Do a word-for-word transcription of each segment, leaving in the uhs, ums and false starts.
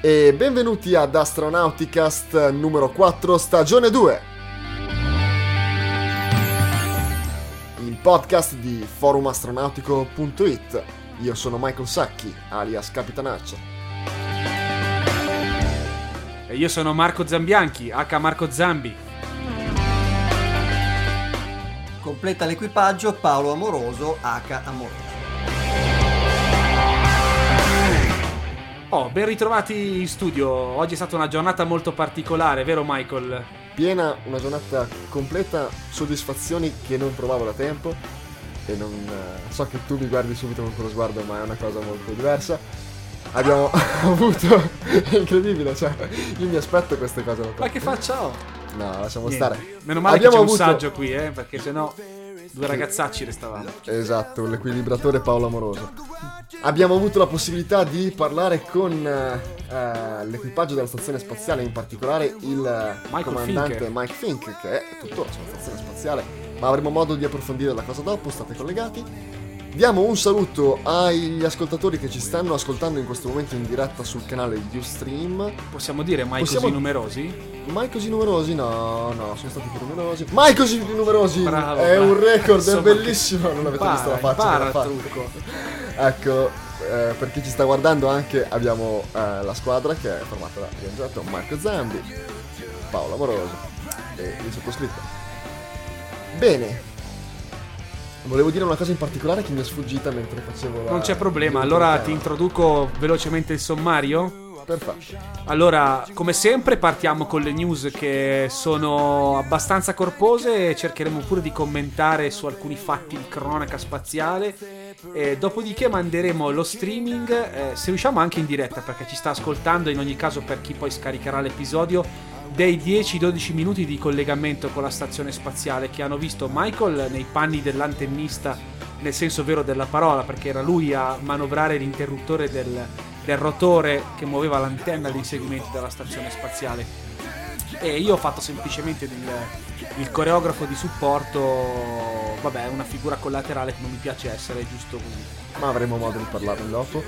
E benvenuti ad Astronauticast numero quattro, stagione due. Il podcast di forum astronautico punto it. Io sono Michael Sacchi, alias Capitanaccio. E io sono Marco Zambianchi, H Marco Zambi. Completa l'equipaggio Paolo Amoroso, H Amoroso. Oh, ben ritrovati in studio. Oggi è stata una giornata molto particolare, vero Michael? Piena, una giornata completa, soddisfazioni che non provavo da tempo. E non so che tu mi guardi subito con quello sguardo, ma è una cosa molto diversa. Abbiamo avuto, è incredibile, cioè io mi aspetto queste cose. Ma che faccia ho? No, lasciamo Niente. stare. Meno male Abbiamo che c'è avuto... un saggio qui, eh, perché sennò due ragazzacci restavamo. Esatto, l'equilibratore Paolo Amoroso. Abbiamo avuto la possibilità di parlare con uh, l'equipaggio della stazione spaziale, in particolare il Michael comandante Fink. Mike Fink, che è tuttora sulla stazione spaziale, ma avremo modo di approfondire la cosa dopo, state collegati. Diamo un saluto agli ascoltatori che ci stanno ascoltando in questo momento in diretta sul canale Ustream. Possiamo dire mai Possiamo... così numerosi? Mai così numerosi? No, no, sono stati più numerosi. Mai così più numerosi! Bravo, è bravo. un record, Insomma, è bellissimo. Non avete impara, visto la faccia impara che il fa. trucco. Ecco, eh, per chi ci sta guardando anche abbiamo eh, la squadra che è formata da Giangetto, Marco Zambi, Paolo Amoroso e il sottoscritto. Bene. Volevo dire una cosa in particolare che mi è sfuggita mentre facevo la... Non c'è problema, allora ti introduco velocemente il sommario. Perfetto. Allora, come sempre partiamo con le news che sono abbastanza corpose e cercheremo pure di commentare su alcuni fatti di cronaca spaziale. E dopodiché manderemo lo streaming, eh, se riusciamo anche in diretta, perché ci sta ascoltando, in ogni caso per chi poi scaricherà l'episodio, dei dieci dodici minuti di collegamento con la stazione spaziale che hanno visto Michael nei panni dell'antennista, nel senso vero della parola, perché era lui a manovrare l'interruttore del, del rotore che muoveva l'antenna di inseguimento della stazione spaziale, e io ho fatto semplicemente il, il coreografo di supporto. Vabbè, è una figura collaterale che non mi piace essere, è giusto così, ma avremo modo di parlarne dopo.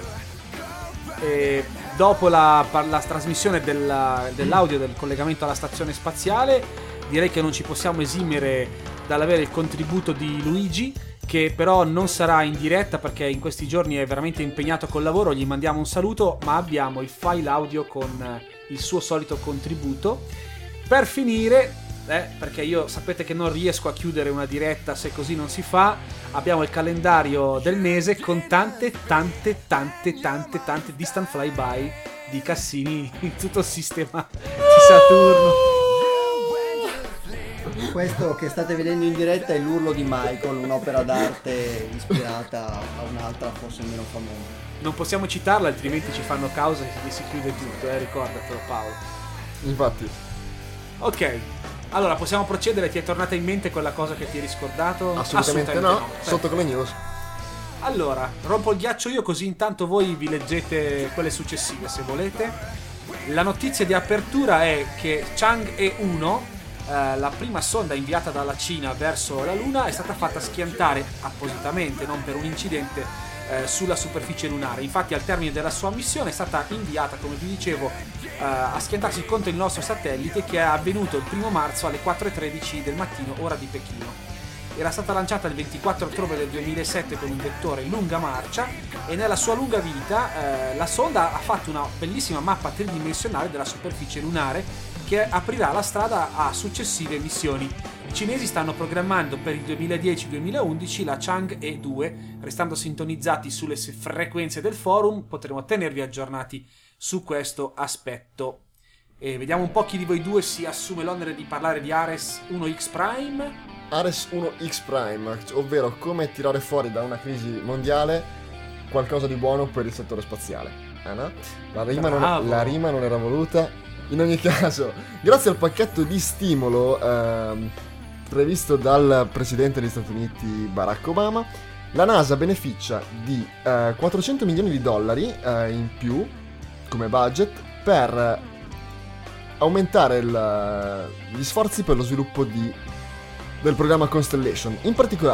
E dopo la, la trasmissione della, dell'audio del collegamento alla stazione spaziale, direi che non ci possiamo esimere dall'avere il contributo di Luigi, che però non sarà in diretta perché in questi giorni è veramente impegnato col lavoro. Gli mandiamo un saluto, ma abbiamo il file audio con il suo solito contributo. Per finire, eh, perché io sapete che non riesco a chiudere una diretta se così non si fa, abbiamo il calendario del mese con tante tante tante tante tante distant flyby di Cassini in tutto il sistema di Saturno. Questo che state vedendo in diretta è l'urlo di Michael, un'opera d'arte ispirata a un'altra forse meno famosa. Non possiamo citarla, altrimenti ci fanno causa e si chiude tutto, eh, ricordatelo Paolo. Infatti. Ok, allora possiamo procedere. Ti è tornata in mente quella cosa che ti eri scordato? Assolutamente, Assolutamente no, no. sotto come news. Allora, rompo il ghiaccio io, così intanto voi vi leggete quelle successive se volete. La notizia di apertura è che Chang'e uno, eh, la prima sonda inviata dalla Cina verso la Luna, è stata fatta schiantare appositamente, non per un incidente, eh, sulla superficie lunare. Infatti al termine della sua missione è stata inviata, come vi dicevo, eh, a schiantarsi contro il nostro satellite, che è avvenuto il primo marzo alle quattro e tredici del mattino, ora di Pechino. Era stata lanciata il ventiquattro ottobre del duemilasette con un vettore lunga marcia, e nella sua lunga vita eh, la sonda ha fatto una bellissima mappa tridimensionale della superficie lunare che aprirà la strada a successive missioni. I cinesi stanno programmando per il duemiladieci duemilaundici la Chang'e due. Restando sintonizzati sulle frequenze del forum potremo tenervi aggiornati su questo aspetto. E vediamo un po' chi di voi due si assume l'onere di parlare di Ares uno X Prime. Ares uno X Prime, ovvero come tirare fuori da una crisi mondiale qualcosa di buono per il settore spaziale. Eh no? La rima, non, la rima non era voluta. In ogni caso, grazie al pacchetto di stimolo ehm, previsto dal presidente degli Stati Uniti Barack Obama, la NASA beneficia di eh, quattrocento milioni di dollari eh, in più come budget per aumentare il, gli sforzi per lo sviluppo di del programma Constellation. In particolare,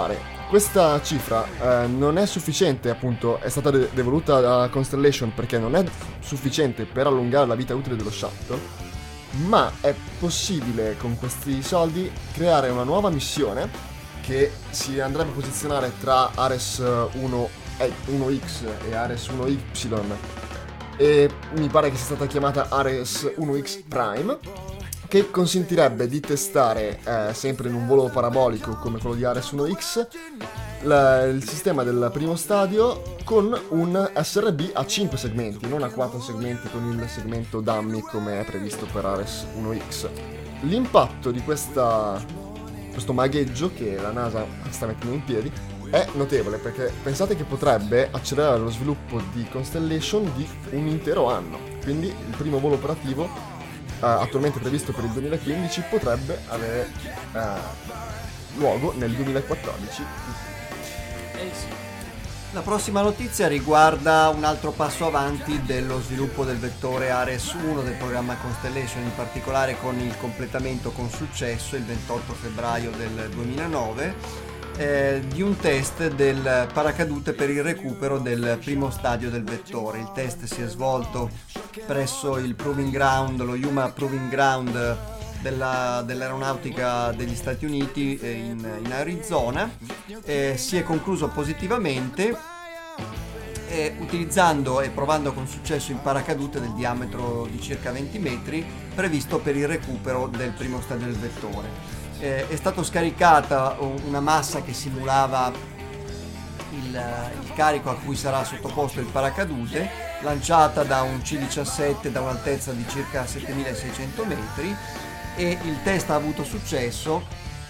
Questa cifra eh, non è sufficiente, appunto, è stata de- devoluta da Constellation perché non è sufficiente per allungare la vita utile dello shuttle, ma è possibile con questi soldi creare una nuova missione che si andrebbe a posizionare tra Ares uno X e Ares uno Y, e mi pare che sia stata chiamata Ares uno X Prime, che consentirebbe di testare, eh, sempre in un volo parabolico come quello di Ares uno X, la, il sistema del primo stadio con un S R B a cinque segmenti, non a quattro segmenti con il segmento dummy come è previsto per Ares uno X. L'impatto di questa, questo magheggio che la NASA sta mettendo in piedi è notevole, perché pensate che potrebbe accelerare lo sviluppo di Constellation di un intero anno, quindi il primo volo operativo Uh, attualmente previsto per il duemilaquindici potrebbe avere uh, luogo nel duemilaquattordici. Eh sì. La prossima notizia riguarda un altro passo avanti dello sviluppo del vettore Ares uno del programma Constellation, in particolare con il completamento con successo il ventotto febbraio del duemilanove eh, di un test del paracadute per il recupero del primo stadio del vettore. Il test si è svolto presso il Proving Ground, lo Yuma Proving Ground della, dell'aeronautica degli Stati Uniti eh, in, in Arizona. Eh, si è concluso positivamente eh, utilizzando e provando con successo il paracadute del diametro di circa venti metri previsto per il recupero del primo stadio del vettore. Eh, è stato scaricata una massa che simulava il, il carico a cui sarà sottoposto il paracadute, lanciata da un C diciassette da un'altezza di circa settemilaseicento metri, e il test ha avuto successo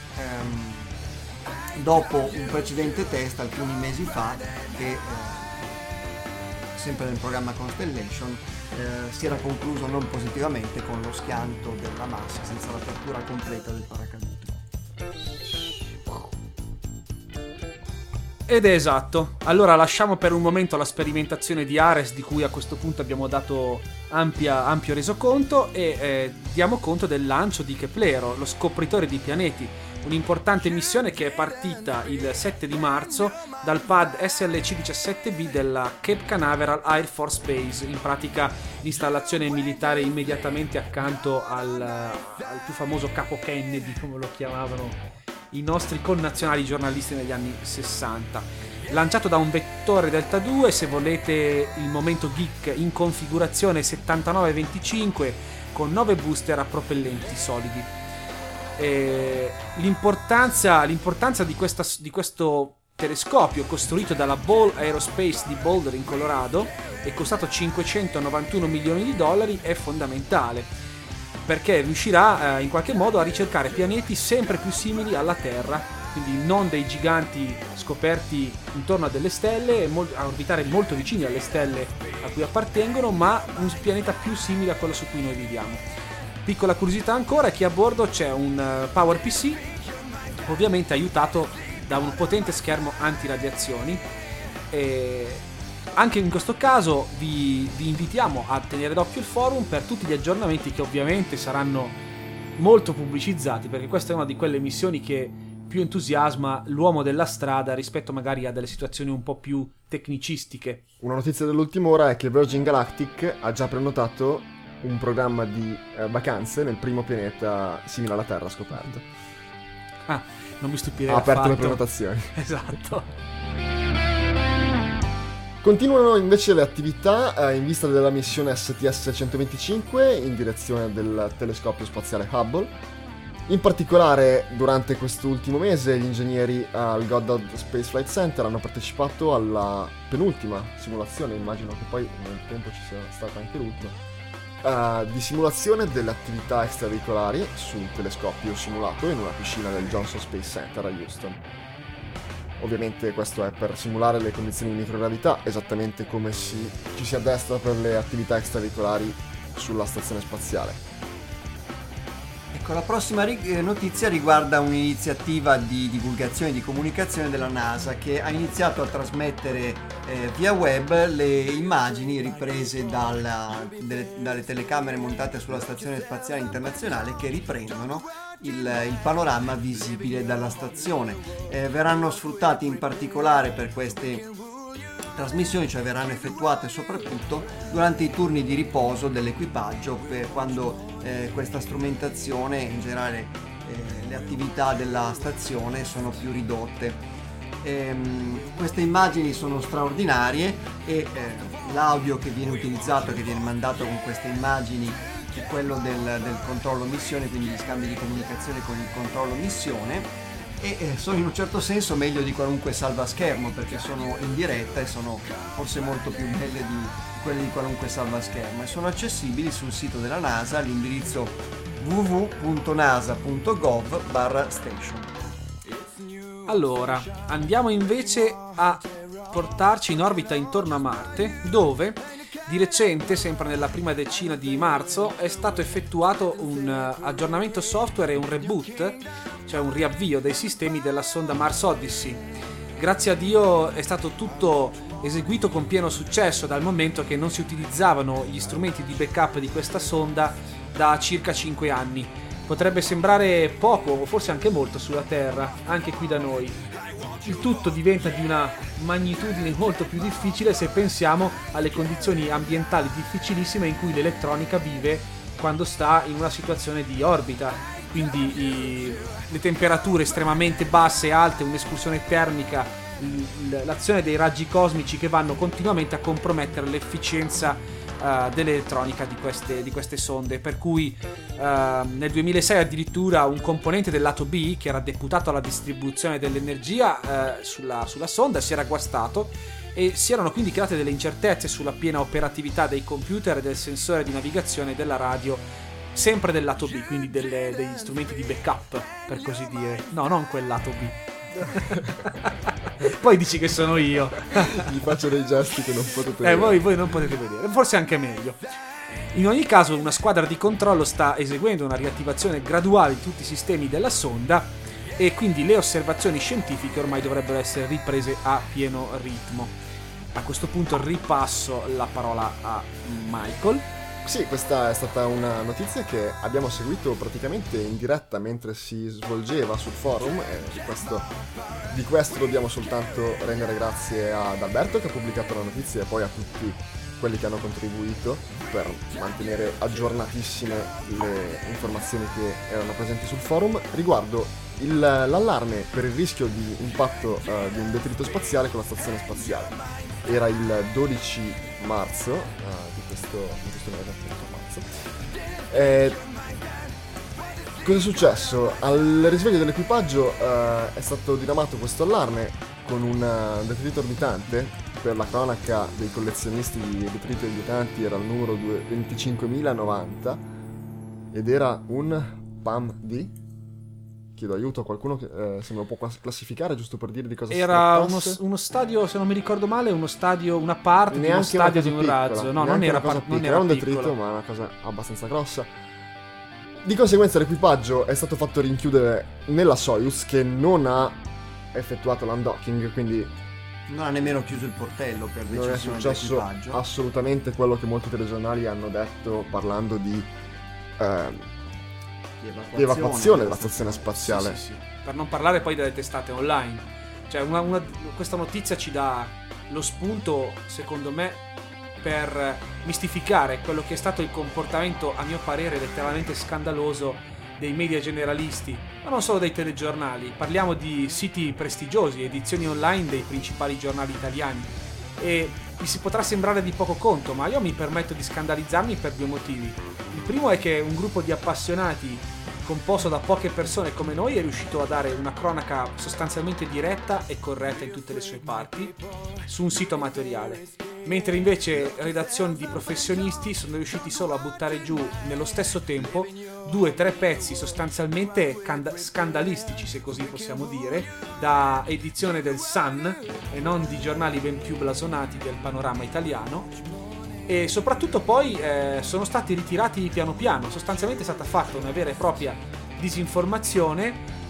ehm, dopo un precedente test alcuni mesi fa che eh, sempre nel programma Constellation eh, si era concluso non positivamente con lo schianto della massa senza l'apertura completa del paracadute. Ed è esatto. Allora lasciamo per un momento la sperimentazione di Ares, di cui a questo punto abbiamo dato ampia, ampio resoconto, e eh, diamo conto del lancio di Keplero, lo scopritore di pianeti, un'importante missione che è partita il sette di marzo dal pad S L C diciassette B della Cape Canaveral Air Force Base, in pratica l'installazione militare immediatamente accanto al, al più famoso capo Kennedy, come lo chiamavano i nostri connazionali giornalisti negli anni sessanta. Lanciato da un vettore Delta due, se volete il momento geek, in configurazione settantanove venticinque con nove booster a propellenti solidi. E l'importanza, l'importanza di, questa, di questo telescopio, costruito dalla Ball Aerospace di Boulder in Colorado e costato cinquecentonovantuno milioni di dollari, è fondamentale, perché riuscirà eh, in qualche modo a ricercare pianeti sempre più simili alla Terra, quindi non dei giganti scoperti intorno a delle stelle, a orbitare molto vicini alle stelle a cui appartengono, ma un pianeta più simile a quello su cui noi viviamo. Piccola curiosità ancora è che a bordo c'è un uh, Power P C, ovviamente aiutato da un potente schermo antiradiazioni, e anche in questo caso vi, vi invitiamo a tenere d'occhio il forum per tutti gli aggiornamenti che ovviamente saranno molto pubblicizzati, perché questa è una di quelle missioni che più entusiasma l'uomo della strada rispetto magari a delle situazioni un po' più tecnicistiche. Una notizia dell'ultima ora è che Virgin Galactic ha già prenotato un programma di eh, vacanze nel primo pianeta simile alla Terra scoperto. Ah, non mi stupirei ha aperto affatto. le prenotazioni. Esatto. Continuano invece le attività eh, in vista della missione S T S centoventicinque in direzione del telescopio spaziale Hubble. In particolare, durante quest'ultimo mese, gli ingegneri al Goddard Space Flight Center hanno partecipato alla penultima simulazione, immagino che poi nel tempo ci sia stata anche l'ultima, uh, di simulazione delle attività extraveicolari sul telescopio simulato in una piscina del Johnson Space Center a Houston. Ovviamente questo è per simulare le condizioni di microgravità, esattamente come si, ci si addestra per le attività extraveicolari sulla stazione spaziale. Ecco, la prossima rig- notizia riguarda un'iniziativa di divulgazione e di comunicazione della NASA, che ha iniziato a trasmettere eh, via web le immagini riprese dalla, delle, dalle telecamere montate sulla Stazione Spaziale Internazionale, che riprendono il, il panorama visibile dalla stazione. Eh, verranno sfruttati in particolare per queste trasmissioni, cioè verranno effettuate soprattutto durante i turni di riposo dell'equipaggio, per quando eh, questa strumentazione, in generale eh, le attività della stazione sono più ridotte. Ehm, queste immagini sono straordinarie e eh, l'audio che viene utilizzato, che viene mandato con queste immagini, è quello del, del controllo missione, quindi gli scambi di comunicazione con il controllo missione, e eh, sono in un certo senso meglio di qualunque salvaschermo, perché sono in diretta e sono forse molto più belle di quelle di qualunque salvaschermo, e sono accessibili sul sito della NASA all'indirizzo w w w punto nasa punto gov barra station. Allora, andiamo invece a portarci in orbita intorno a Marte, dove di recente, sempre nella prima decina di marzo, è stato effettuato un aggiornamento software e un reboot, cioè un riavvio dei sistemi della sonda Mars Odyssey. Grazie a Dio è stato tutto eseguito con pieno successo, dal momento che non si utilizzavano gli strumenti di backup di questa sonda da circa cinque anni. Potrebbe sembrare poco o forse anche molto sulla Terra, anche qui da noi. Il tutto diventa di una magnitudine molto più difficile se pensiamo alle condizioni ambientali difficilissime in cui l'elettronica vive quando sta in una situazione di orbita. Quindi i, le temperature estremamente basse e alte, un'escursione termica, l'azione dei raggi cosmici che vanno continuamente a compromettere l'efficienza Uh, dell'elettronica di queste, di queste sonde, per cui uh, nel duemilasei addirittura un componente del lato B, che era deputato alla distribuzione dell'energia uh, sulla, sulla sonda, si era guastato, e si erano quindi create delle incertezze sulla piena operatività dei computer e del sensore di navigazione della radio, sempre del lato B, quindi delle, degli strumenti di backup, per così dire. No, non quel lato B. Poi dici che sono io. Gli faccio dei gesti che non potete eh, vedere. Voi, voi non potete vedere, forse anche meglio. In ogni caso, una squadra di controllo sta eseguendo una riattivazione graduale di tutti i sistemi della sonda, e quindi le osservazioni scientifiche ormai dovrebbero essere riprese a pieno ritmo. A questo punto ripasso la parola a Michael. Sì, questa è stata una notizia che abbiamo seguito praticamente in diretta mentre si svolgeva sul forum, e di questo, di questo dobbiamo soltanto rendere grazie ad Alberto che ha pubblicato la notizia, e poi a tutti quelli che hanno contribuito per mantenere aggiornatissime le informazioni che erano presenti sul forum riguardo il, l'allarme per il rischio di impatto uh, di un detrito spaziale con la stazione spaziale. Era il dodici marzo uh, di questo, di questo marzo. Eh, cosa è successo? Al risveglio dell'equipaggio uh, è stato diramato questo allarme con un uh, detrito orbitante. Per la cronaca dei collezionisti di detriti orbitanti era il numero venticinquemilanovanta ed era un P A M D. Chiedo aiuto a qualcuno che eh, se me lo può classificare, giusto per dire di cosa era si trattasse. Era uno, uno stadio, se non mi ricordo male, uno stadio, una parte di uno stadio di un piccola, razzo. No, non era, par- non era, era un detrito, piccolo, ma una cosa abbastanza grossa. Di conseguenza l'equipaggio è stato fatto rinchiudere nella Soyuz, che non ha effettuato l'undocking, quindi non ha nemmeno chiuso il portello per decisione dell'equipaggio. Non è successo assolutamente quello che molti telegiornali hanno detto parlando di, eh, di evacuazione, di evacuazione della stazione spaziale. Sì, sì, sì. Per non parlare poi delle testate online. Cioè una, una, questa notizia ci dà lo spunto, secondo me, per mistificare quello che è stato il comportamento, a mio parere, letteralmente scandaloso dei media generalisti, ma non solo dei telegiornali. Parliamo di siti prestigiosi, edizioni online dei principali giornali italiani, e mi si potrà sembrare di poco conto, ma io mi permetto di scandalizzarmi per due motivi. Il primo è che un gruppo di appassionati composto da poche persone come noi è riuscito a dare una cronaca sostanzialmente diretta e corretta in tutte le sue parti su un sito amatoriale, mentre invece redazioni di professionisti sono riusciti solo a buttare giù nello stesso tempo due o tre pezzi sostanzialmente cand- scandalistici, se così possiamo dire, da edizione del Sun e non di giornali ben più blasonati del panorama italiano. E soprattutto poi eh, sono stati ritirati piano piano. Sostanzialmente è stata fatta una vera e propria disinformazione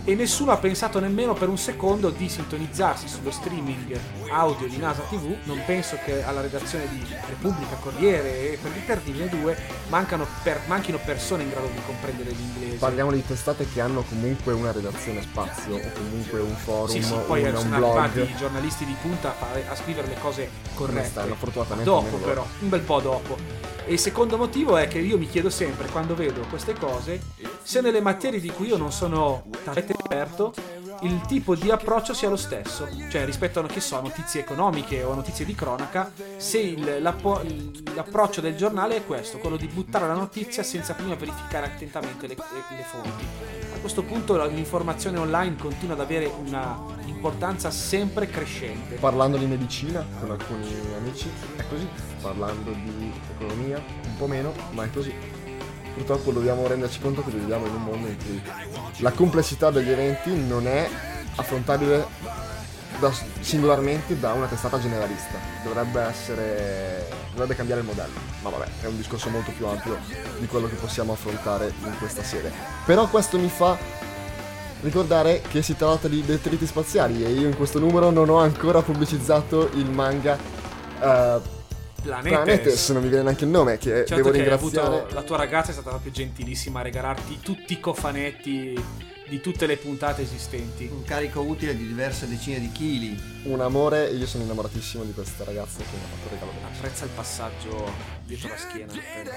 e nessuno ha pensato nemmeno per un secondo di sintonizzarsi sullo streaming audio di NASA tivù. Non penso che alla redazione di Repubblica, Corriere e per il Cardine due mancano per, manchino persone in grado di comprendere l'inglese. Parliamo di testate che hanno comunque una redazione spazio o comunque un forum, sì, sì, poi un, sono un blog. arrivati i giornalisti di punta a, fare, a scrivere le cose corrette. Stanno, fortunatamente dopo però, un bel po' dopo. E il secondo motivo è che io mi chiedo sempre, quando vedo queste cose, se nelle materie di cui io non sono talmente esperto, il tipo di approccio sia lo stesso. Cioè, rispetto a, che so, notizie economiche o notizie di cronaca, se il, l'appo, l'approccio del giornale è questo, quello di buttare la notizia senza prima verificare attentamente le, le, le fonti. A questo punto l'informazione online continua ad avere una importanza sempre crescente. Parlando di medicina con alcuni amici è così, parlando di economia un po' meno, ma è così. Purtroppo dobbiamo renderci conto che viviamo in un mondo in cui la complessità degli eventi non è affrontabile da, singolarmente da una testata generalista. Dovrebbe essere dovrebbe cambiare il modello, ma vabbè, è un discorso molto più ampio di quello che possiamo affrontare in questa sede. Però questo mi fa ricordare che si tratta di detriti spaziali e io in questo numero non ho ancora pubblicizzato il manga uh, Planetes. Planetes, non mi viene neanche il nome, che certo devo che ringraziare. Avuto, la tua ragazza è stata proprio gentilissima a regalarti tutti i cofanetti di tutte le puntate esistenti. Un carico utile di diverse decine di chili. Un amore, e io sono innamoratissimo di questa ragazza che mi ha fatto regalo bellissimo. Apprezza il passaggio dietro la schiena.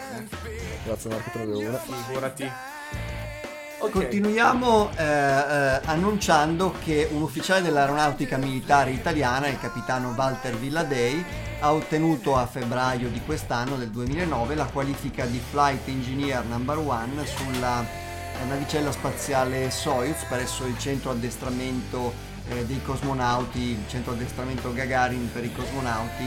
Grazie Marco, te ne devo una. Figurati. Okay. Continuiamo eh, eh, annunciando che un ufficiale dell'aeronautica militare italiana, il capitano Walter Villadei, ha ottenuto a febbraio di quest'anno, del duemilanove, la qualifica di Flight Engineer number one sulla navicella spaziale Soyuz presso il centro addestramento eh, dei cosmonauti, il centro addestramento Gagarin per i cosmonauti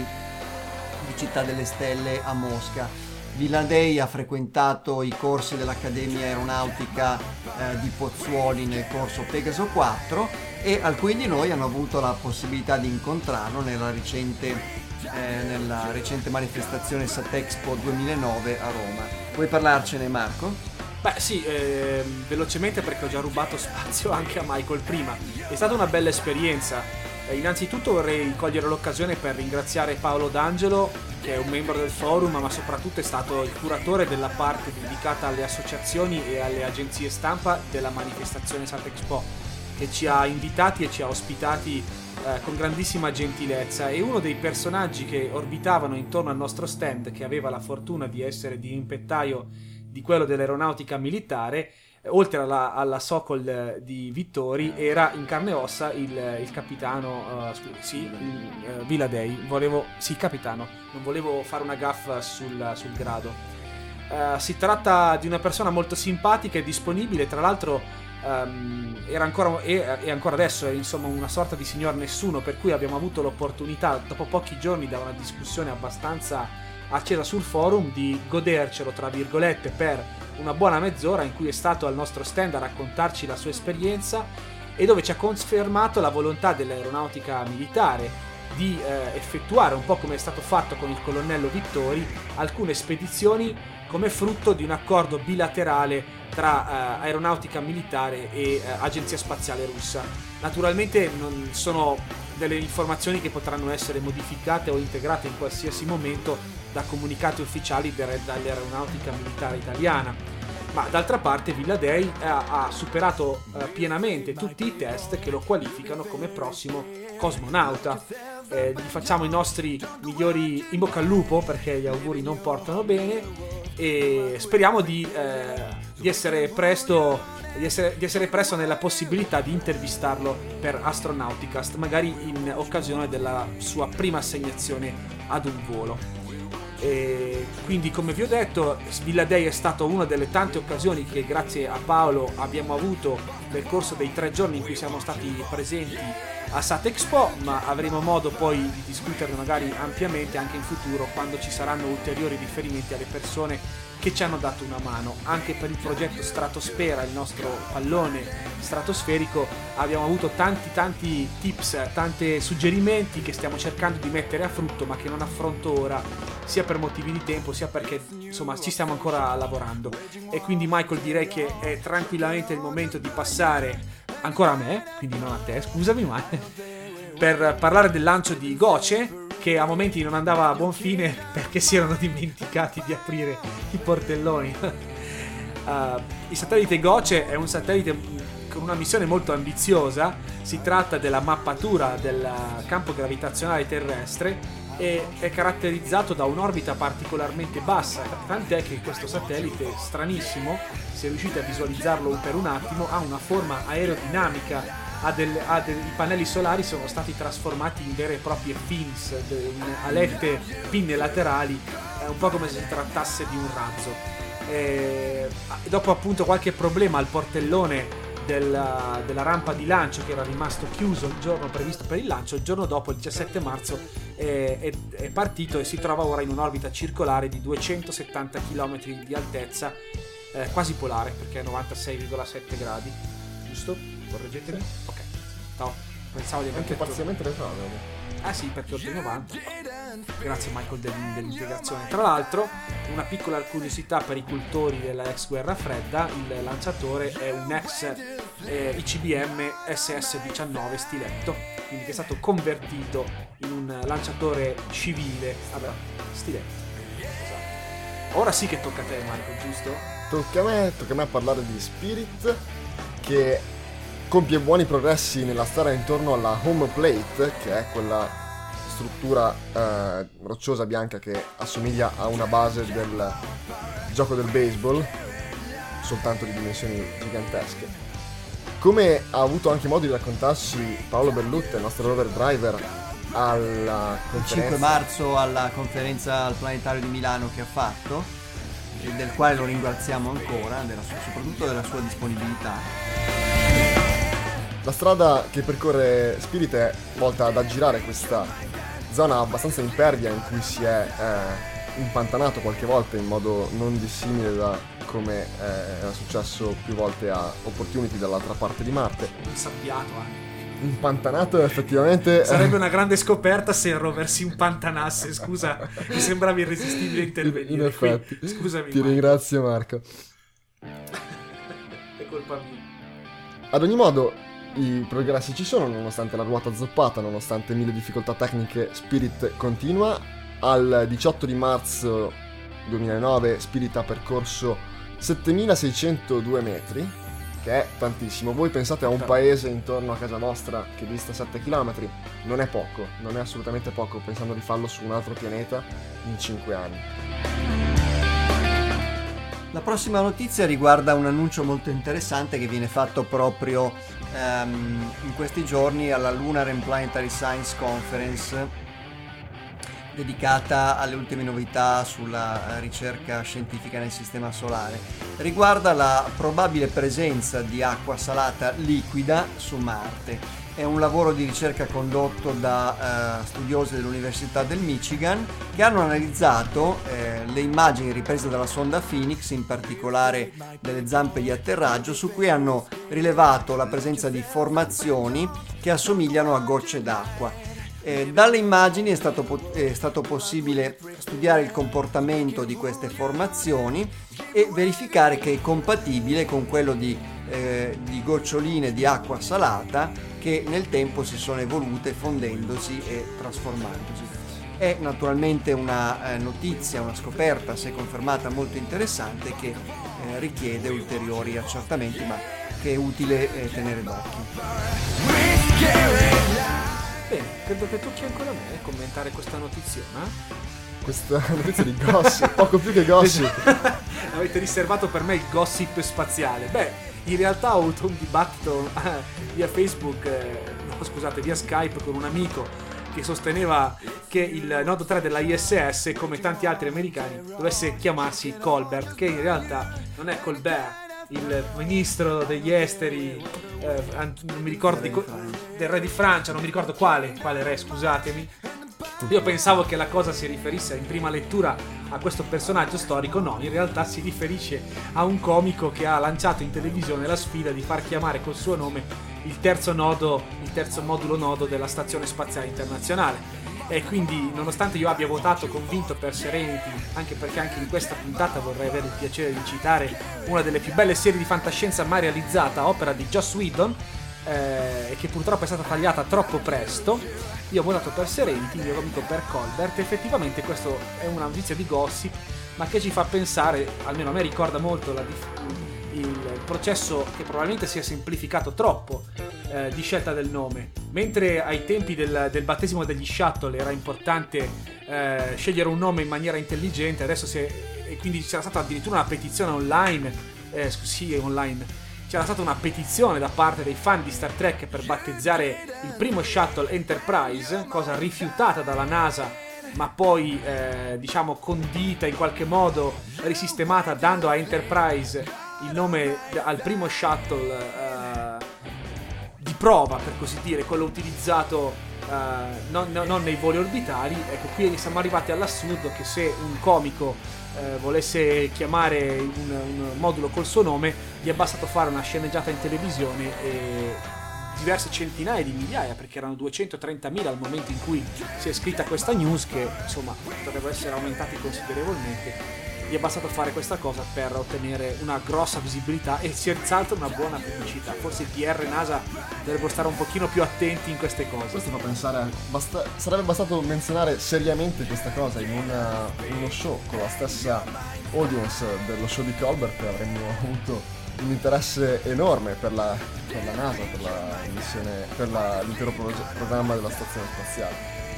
di Città delle Stelle a Mosca. Villadei ha frequentato i corsi dell'Accademia Aeronautica eh, di Pozzuoli nel corso Pegaso quattro e alcuni di noi hanno avuto la possibilità di incontrarlo nella recente, eh, nella recente manifestazione Satexpo duemilanove a Roma. Vuoi parlarcene, Marco? Beh sì, eh, velocemente perché ho già rubato spazio anche a Michael prima. È stata una bella esperienza. Eh, innanzitutto vorrei cogliere l'occasione per ringraziare Paolo D'Angelo, che è un membro del forum, ma soprattutto è stato il curatore della parte dedicata alle associazioni e alle agenzie stampa della manifestazione Satexpo, che ci ha invitati e ci ha ospitati eh, con grandissima gentilezza. E uno dei personaggi che orbitavano intorno al nostro stand, che aveva la fortuna di essere di impettaio di quello dell'aeronautica militare, oltre alla, alla Sokol di Vittori, era in carne e ossa il, il capitano, uh, scusi, sì, il, uh, Villadei. Volevo, sì, capitano, non volevo fare una gaffa sul, sul grado. Uh, si tratta di una persona molto simpatica e disponibile, tra l'altro um, era ancora, e, e ancora adesso è insomma una sorta di signor nessuno, per cui abbiamo avuto l'opportunità, dopo pochi giorni da una discussione abbastanza accesa sul forum, di godercelo tra virgolette per una buona mezz'ora, in cui è stato al nostro stand a raccontarci la sua esperienza e dove ci ha confermato la volontà dell'aeronautica militare di eh, effettuare, un po' come è stato fatto con il colonnello Vittori, alcune spedizioni come frutto di un accordo bilaterale tra eh, aeronautica militare e eh, agenzia spaziale russa. Naturalmente non sono delle informazioni che potranno essere modificate o integrate in qualsiasi momento da comunicati ufficiali dell'aeronautica militare italiana, ma d'altra parte Villadei ha, ha superato eh, pienamente tutti i test che lo qualificano come prossimo cosmonauta. Eh, gli facciamo i nostri migliori in bocca al lupo, perché gli auguri non portano bene, e speriamo di, eh, di essere presto Di essere, di essere presto nella possibilità di intervistarlo per Astronauticast, magari in occasione della sua prima assegnazione ad un volo. E quindi, come vi ho detto, Villadei è stato una delle tante occasioni che grazie a Paolo abbiamo avuto nel corso dei tre giorni in cui siamo stati presenti a Satexpo, ma avremo modo poi di discuterne magari ampiamente anche in futuro, quando ci saranno ulteriori riferimenti alle persone che ci hanno dato una mano. Anche per il progetto Stratosfera, il nostro pallone stratosferico, abbiamo avuto tanti tanti tips, tanti suggerimenti che stiamo cercando di mettere a frutto, ma che non affronto ora, sia per motivi di tempo sia perché insomma ci stiamo ancora lavorando. E quindi, Michael, direi che è tranquillamente il momento di passare ancora a me, quindi non a te, scusami, ma per parlare del lancio di Goce, che a momenti non andava a buon fine perché si erano dimenticati di aprire i portelloni. uh, il satellite Goce è un satellite con una missione molto ambiziosa. Si tratta della mappatura del campo gravitazionale terrestre e è caratterizzato da un'orbita particolarmente bassa, tant'è che questo satellite stranissimo, se riuscite a visualizzarlo per un attimo, ha una forma aerodinamica. Ha del, ha del, I pannelli solari sono stati trasformati in vere e proprie fins, in alette pinne laterali, è un po' come se si trattasse di un razzo. E dopo appunto qualche problema al portellone della, della rampa di lancio, che era rimasto chiuso il giorno previsto per il lancio, il giorno dopo, il diciassette marzo, è, è, è partito e si trova ora in un'orbita circolare di duecentosettanta chilometri di altezza, eh, quasi polare, perché è novantasei virgola sette gradi, giusto? Correggetemi. Ok. No, pensavo di aver anche detto... parzialmente retrogrado. Ah sì, perché ho novanta. Grazie Michael dell'integrazione. Tra l'altro, una piccola curiosità per i cultori della ex guerra fredda: il lanciatore è un ex eh, I C B M S S diciannove stiletto, quindi che è stato convertito in un lanciatore civile. Vabbè, stiletto. Esatto. Ora sì che tocca a te, Michael, giusto? Tocca a me, tocca a me a parlare di Spirit, che compie buoni progressi nella storia intorno alla home plate, che è quella struttura eh, rocciosa bianca che assomiglia a una base del gioco del baseball, soltanto di dimensioni gigantesche. Come ha avuto anche modo di raccontarci Paolo Berlutte, il nostro rover driver, alla conferenza il cinque marzo alla conferenza al Planetario di Milano che ha fatto, e del quale lo ringraziamo ancora, della sua, soprattutto della sua disponibilità. La strada che percorre Spirit è volta ad aggirare questa zona abbastanza impervia in cui si è eh, impantanato qualche volta in modo non dissimile da come eh, era successo più volte a Opportunity dall'altra parte di Marte. Insabbiato anche. Impantanato effettivamente. Sarebbe una grande scolpa se il rover si impantanasse, scusa, mi sembrava irresistibile intervenire. In effetti. Qui, scusami. Ti Marco. Ringrazio Marco. È colpa mia. Ad ogni modo, i progressi ci sono, nonostante la ruota zoppata, nonostante mille difficoltà tecniche. Spirit continua. Al diciotto di marzo duemilanove Spirit ha percorso settemilaseicentodue metri, che è tantissimo. Voi pensate a un paese intorno a casa vostra che dista sette chilometri, non è poco, non è assolutamente poco, pensando di farlo su un altro pianeta in cinque anni. La prossima notizia riguarda un annuncio molto interessante che viene fatto proprio um, in questi giorni alla Lunar and Planetary Science Conference, dedicata alle ultime novità sulla ricerca scientifica nel sistema solare. Riguarda la probabile presenza di acqua salata liquida su Marte. È un lavoro di ricerca condotto da uh, studiosi dell'Università del Michigan, che hanno analizzato eh, le immagini riprese dalla sonda Phoenix, in particolare delle zampe di atterraggio, su cui hanno rilevato la presenza di formazioni che assomigliano a gocce d'acqua. Eh, dalle immagini è stato, po- è stato possibile studiare il comportamento di queste formazioni e verificare che è compatibile con quello di, eh, di goccioline di acqua salata che nel tempo si sono evolute fondendosi e trasformandosi. È naturalmente una eh, notizia, una scoperta, se confermata, molto interessante, che eh, richiede ulteriori accertamenti, ma che è utile eh, tenere d'occhio. Bene, credo che tocchi ancora a me commentare questa notiziona. Questa notizia di gossip, poco più che gossip. Avete riservato per me il gossip spaziale. Beh, in realtà ho avuto un dibattito eh, via Facebook, eh, no scusate, via Skype con un amico che sosteneva che il nodo tre della I S S, come tanti altri americani, dovesse chiamarsi Colbert, che in realtà non è Colbert, il ministro degli esteri, eh, non mi ricordo di co- del re di Francia, non mi ricordo quale, quale re, scusatemi. Io pensavo che la cosa si riferisse in prima lettura a questo personaggio storico, no, in realtà si riferisce a un comico che ha lanciato in televisione la sfida di far chiamare col suo nome il terzo nodo, il terzo modulo nodo della Stazione Spaziale Internazionale. E quindi, nonostante io abbia votato convinto per Serenity, anche perché anche in questa puntata vorrei avere il piacere di citare una delle più belle serie di fantascienza mai realizzata, opera di Joss Whedon, eh, che purtroppo è stata tagliata troppo presto. Io ho votato per Serenity, io ho vinto per Colbert. Effettivamente questo è una notizia di gossip, ma che ci fa pensare, almeno a me ricorda molto la dif- il processo che probabilmente si è semplificato troppo eh, di scelta del nome. Mentre ai tempi del, del battesimo degli Shuttle era importante eh, scegliere un nome in maniera intelligente, adesso si è, e quindi c'era stata addirittura una petizione online, eh, sì, online, c'era stata una petizione da parte dei fan di Star Trek per battezzare il primo Shuttle Enterprise, cosa rifiutata dalla NASA, ma poi eh, diciamo condita in qualche modo, risistemata, dando a Enterprise il nome al primo shuttle uh, di prova, per così dire, quello utilizzato uh, non, non nei voli orbitali. Ecco, qui siamo arrivati all'assurdo che se un comico uh, volesse chiamare un, un modulo col suo nome, gli è bastato fare una sceneggiata in televisione e diverse centinaia di migliaia, perché erano duecentotrentamila al momento in cui si è scritta questa news, che insomma dovrebbero essere aumentati considerevolmente. Gli è bastato fare questa cosa per ottenere una grossa visibilità e senz'altro una buona pubblicità. Forse i P R NASA dovrebbero stare un pochino più attenti in queste cose. Questo fa pensare, basta, sarebbe bastato menzionare seriamente questa cosa in, una, in uno show con la stessa audience dello show di Colbert, e avremmo avuto un interesse enorme per la, per la NASA, per la missione, per la, l'intero pro- programma della stazione spaziale.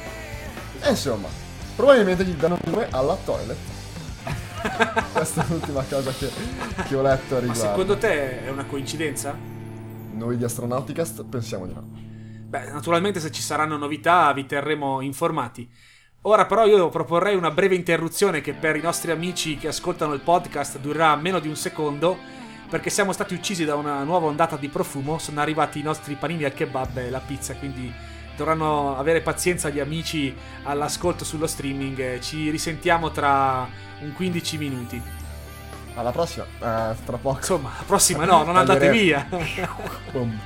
E insomma, probabilmente gli danno il nome alla toilet. Questa è l'ultima cosa che, che ho letto a riguardo. Ma secondo te è una coincidenza? Noi di Astronauticast pensiamo di no. Beh, naturalmente se ci saranno novità vi terremo informati. Ora però io proporrei una breve interruzione che per i nostri amici che ascoltano il podcast durerà meno di un secondo, perché siamo stati uccisi da una nuova ondata di profumo. Sono arrivati i nostri panini al kebab e la pizza, quindi dovranno avere pazienza gli amici all'ascolto sullo streaming. Ci risentiamo tra un quindici minuti. Alla prossima, eh, tra poco. Insomma, la prossima no, non andate via. Boom.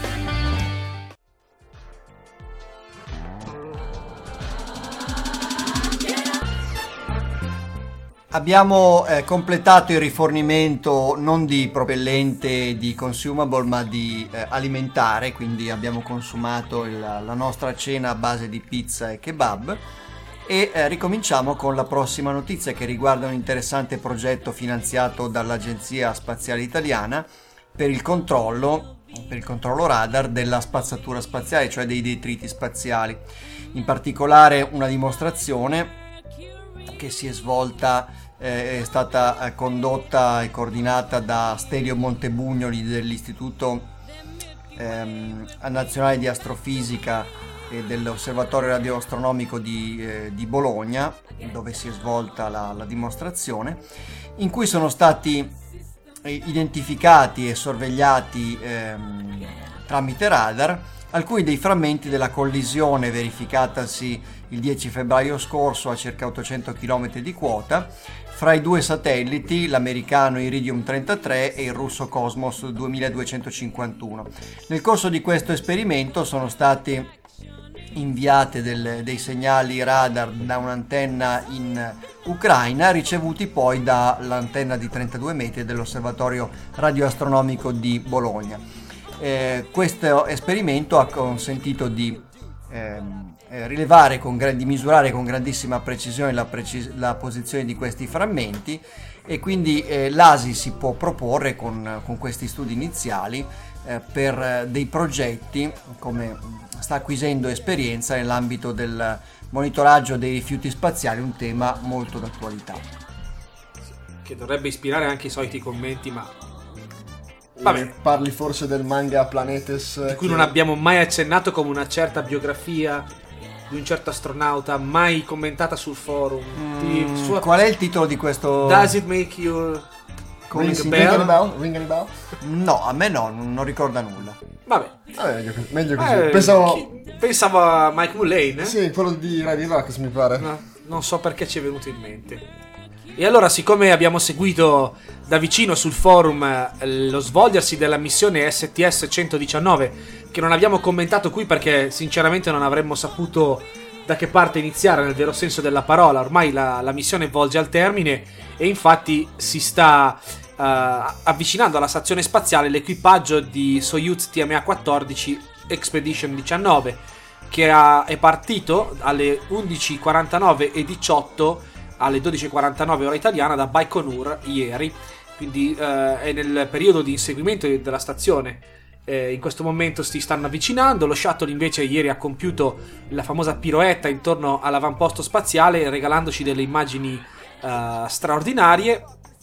Abbiamo eh, completato il rifornimento non di propellente, di consumable, ma di eh, alimentare, quindi abbiamo consumato il, la nostra cena a base di pizza e kebab. E eh, ricominciamo con la prossima notizia, che riguarda un interessante progetto finanziato dall'Agenzia Spaziale Italiana per il controllo, per il controllo radar della spazzatura spaziale, cioè dei detriti spaziali. In particolare una dimostrazione che si è svolta, eh, è stata eh, condotta e coordinata da Stelio Montebugnoli dell'Istituto ehm, Nazionale di Astrofisica e dell'Osservatorio Radioastronomico di, eh, di Bologna, dove si è svolta la, la dimostrazione, in cui sono stati eh, identificati e sorvegliati ehm, tramite radar alcuni dei frammenti della collisione verificatasi il dieci febbraio scorso a circa ottocento chilometri di quota fra i due satelliti, l'americano Iridium trentatré e il russo Cosmos duemiladuecentocinquantuno. Nel corso di questo esperimento sono stati inviate del, dei segnali radar da un'antenna in Ucraina, ricevuti poi dall'antenna di trentadue metri dell'Osservatorio Radioastronomico di Bologna. Eh, questo esperimento ha consentito di ehm, eh, rilevare, con, di misurare con grandissima precisione la, precis- la posizione di questi frammenti, e quindi eh, l'A S I si può proporre con, con questi studi iniziali eh, per eh, dei progetti, come sta acquisendo esperienza nell'ambito del monitoraggio dei rifiuti spaziali, un tema molto d'attualità. Che dovrebbe ispirare anche i soliti commenti, ma vabbè. Parli forse del manga Planetes, di cui che... non abbiamo mai accennato, come una certa biografia di un certo astronauta mai commentata sul forum. Mm, Ti, sua... Qual è il titolo di questo? Does it make you ring, ring, ring a bell? Ring a bell? No, a me no, non, non ricorda nulla. Vabbè, ah, meglio, meglio così. eh, Pensavo... chi... Pensavo a Mike Mullane, eh? Sì, quello di Ready Rocks mi pare. No, non so perché ci è venuto in mente. E allora, siccome abbiamo seguito da vicino sul forum eh, lo svolgersi della missione S T S centodiciannove, che non abbiamo commentato qui perché sinceramente non avremmo saputo da che parte iniziare nel vero senso della parola, ormai la, la missione volge al termine e infatti si sta avvicinando alla stazione spaziale l'equipaggio di Soyuz T M A quattordici Expedition diciannove, che ha, è partito alle undici e quarantanove e diciotto alle dodici e quarantanove ora italiana da Baikonur ieri, quindi eh, è nel periodo di inseguimento della stazione. Eh, in questo momento si stanno avvicinando. Lo shuttle invece ieri ha compiuto la famosa piroetta intorno all'avamposto spaziale, regalandoci delle immagini eh, straordinarie.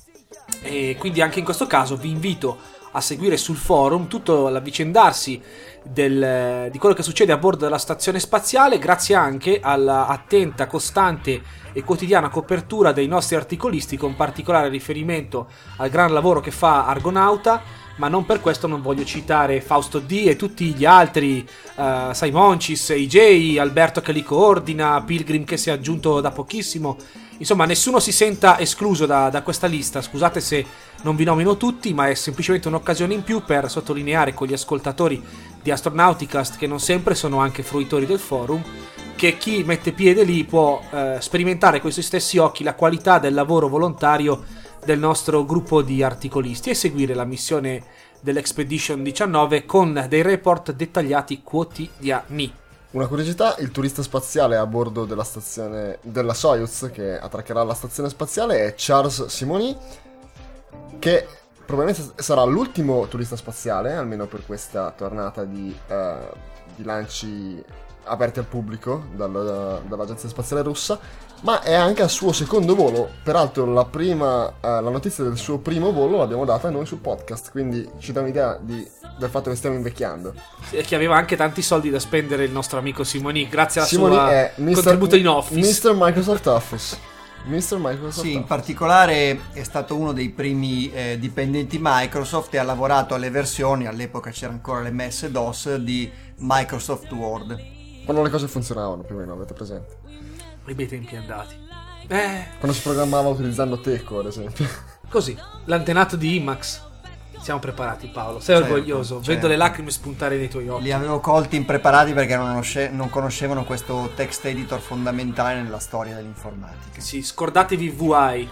E quindi anche in questo caso vi invito a seguire sul forum tutto l'avvicendarsi del, di quello che succede a bordo della stazione spaziale, grazie anche all'attenta, costante e quotidiana copertura dei nostri articolisti, con particolare riferimento al gran lavoro che fa Argonauta. Ma non per questo non voglio citare Fausto D e tutti gli altri, uh, Simoncis, I J, Alberto che li coordina, Pilgrim che si è aggiunto da pochissimo. Insomma, nessuno si senta escluso da, da questa lista. Scusate se non vi nomino tutti, ma è semplicemente un'occasione in più per sottolineare con gli ascoltatori di Astronauticast, che non sempre sono anche fruitori del forum, che chi mette piede lì può uh, sperimentare con i suoi stessi occhi la qualità del lavoro volontario del nostro gruppo di articolisti e seguire la missione dell'Expedition diciannove con dei report dettagliati quotidiani. Una curiosità: il turista spaziale a bordo della stazione della Soyuz che attraccherà la stazione spaziale è Charles Simonyi, che probabilmente sarà l'ultimo turista spaziale, almeno per questa tornata di, uh, di lanci aperti al pubblico dalla, dall'agenzia spaziale russa, ma è anche al suo secondo volo. Peraltro la prima uh, la notizia del suo primo volo l'abbiamo data noi sul podcast, quindi ci dà un'idea di, del fatto che stiamo invecchiando. E che aveva anche tanti soldi da spendere il nostro amico Simonyi, grazie alla Simonyi sua è mister contributo in Office. mister Microsoft Office. mister Microsoft Sì, Office. in particolare è stato uno dei primi eh, dipendenti Microsoft e ha lavorato alle versioni, all'epoca c'era ancora l'emme esse DOS, di Microsoft Word. Quando le cose funzionavano, più o meno, avete presente? I bei tempi andati. Eh, Quando si programmava utilizzando Teco, ad esempio. così, l'antenato di IMAX. Siamo preparati, Paolo, sei Certo, orgoglioso. certo. Vedo le lacrime spuntare nei tuoi occhi. Li avevo colti impreparati perché non, conosce- non conoscevano questo text editor fondamentale nella storia dell'informatica. Sì, scordatevi V I.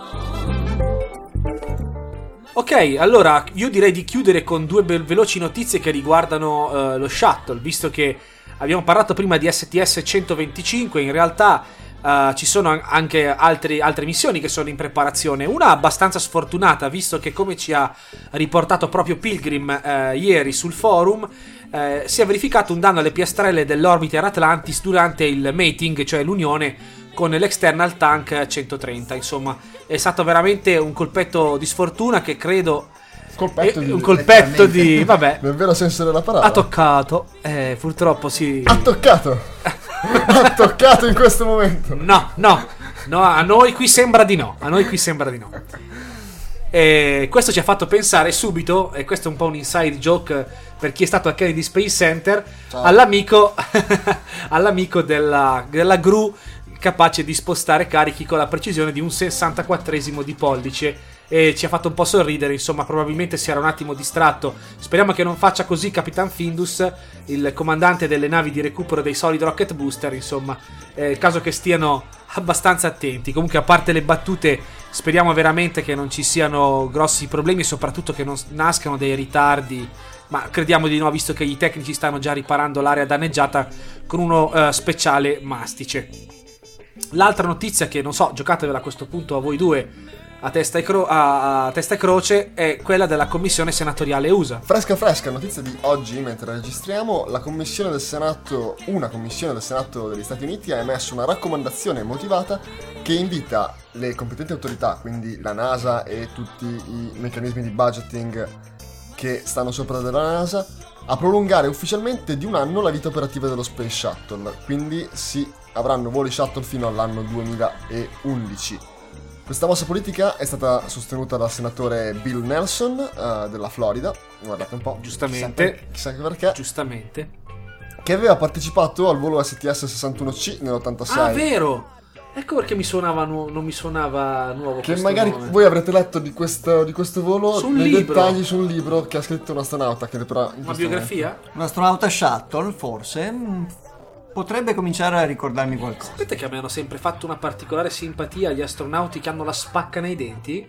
Ok, allora io direi di chiudere con due be- veloci notizie che riguardano uh, lo shuttle, visto che abbiamo parlato prima di S T S centoventicinque. In realtà uh, ci sono anche altri, altre missioni che sono in preparazione. Una abbastanza sfortunata, visto che, come ci ha riportato proprio Pilgrim uh, ieri sul forum, uh, si è verificato un danno alle piastrelle dell'Orbiter Atlantis durante il mating, cioè l'unione con l'External Tank centotrenta. Insomma, è stato veramente un colpetto di sfortuna che credo... Colpetto Eh, di... un colpetto di... vabbè, Nel vero senso della parola. ha toccato. Eh, purtroppo sì. Ha toccato! Ha toccato in questo momento! No, no, no, a noi qui sembra di no. A noi qui sembra di no. E questo ci ha fatto pensare subito, e questo è un po' un inside joke per chi è stato al Kennedy Space Center, Ciao. all'amico all'amico della, della gru capace di spostare carichi con la precisione di un sessantaquattresimo di pollice. E ci ha fatto un po' sorridere, insomma, probabilmente si era un attimo distratto. Speriamo che non faccia così Capitan Findus, il comandante delle navi di recupero dei Solid Rocket Booster. Insomma, è il caso che stiano abbastanza attenti. Comunque, a parte le battute, speriamo veramente che non ci siano grossi problemi e soprattutto che non nascano dei ritardi, ma crediamo di no, visto che i tecnici stanno già riparando l'area danneggiata con uno uh, speciale mastice. L'altra notizia, che non so, giocatevela a questo punto a voi due a testa, e cro- a, a testa e croce, è quella della commissione senatoriale U S A. Fresca fresca, notizia di oggi mentre registriamo. La commissione del Senato, una commissione del Senato degli Stati Uniti ha emesso una raccomandazione motivata che invita le competenti autorità, quindi la NASA e tutti i meccanismi di budgeting che stanno sopra della NASA, a prolungare ufficialmente di un anno la vita operativa dello Space Shuttle. Quindi si avranno voli shuttle fino all'anno duemilaundici. Questa mossa politica è stata sostenuta dal senatore Bill Nelson uh, della Florida, guardate un po', Giustamente, chissà, chissà perché, giustamente, che aveva partecipato al volo S T S sessantuno C nell'ottantasei. Ah, vero! Ecco perché mi suonava nu- non mi suonava nuovo Che questo magari nome. voi avrete letto di questo, di questo volo Su un nei libro. dettagli su un libro che ha scritto un astronauta, che però in Una questo biografia? Un astronauta shuttle, forse, mm, potrebbe cominciare a ricordarmi qualcosa. Sapete che a me hanno sempre fatto una particolare simpatia gli astronauti che hanno la spacca nei denti?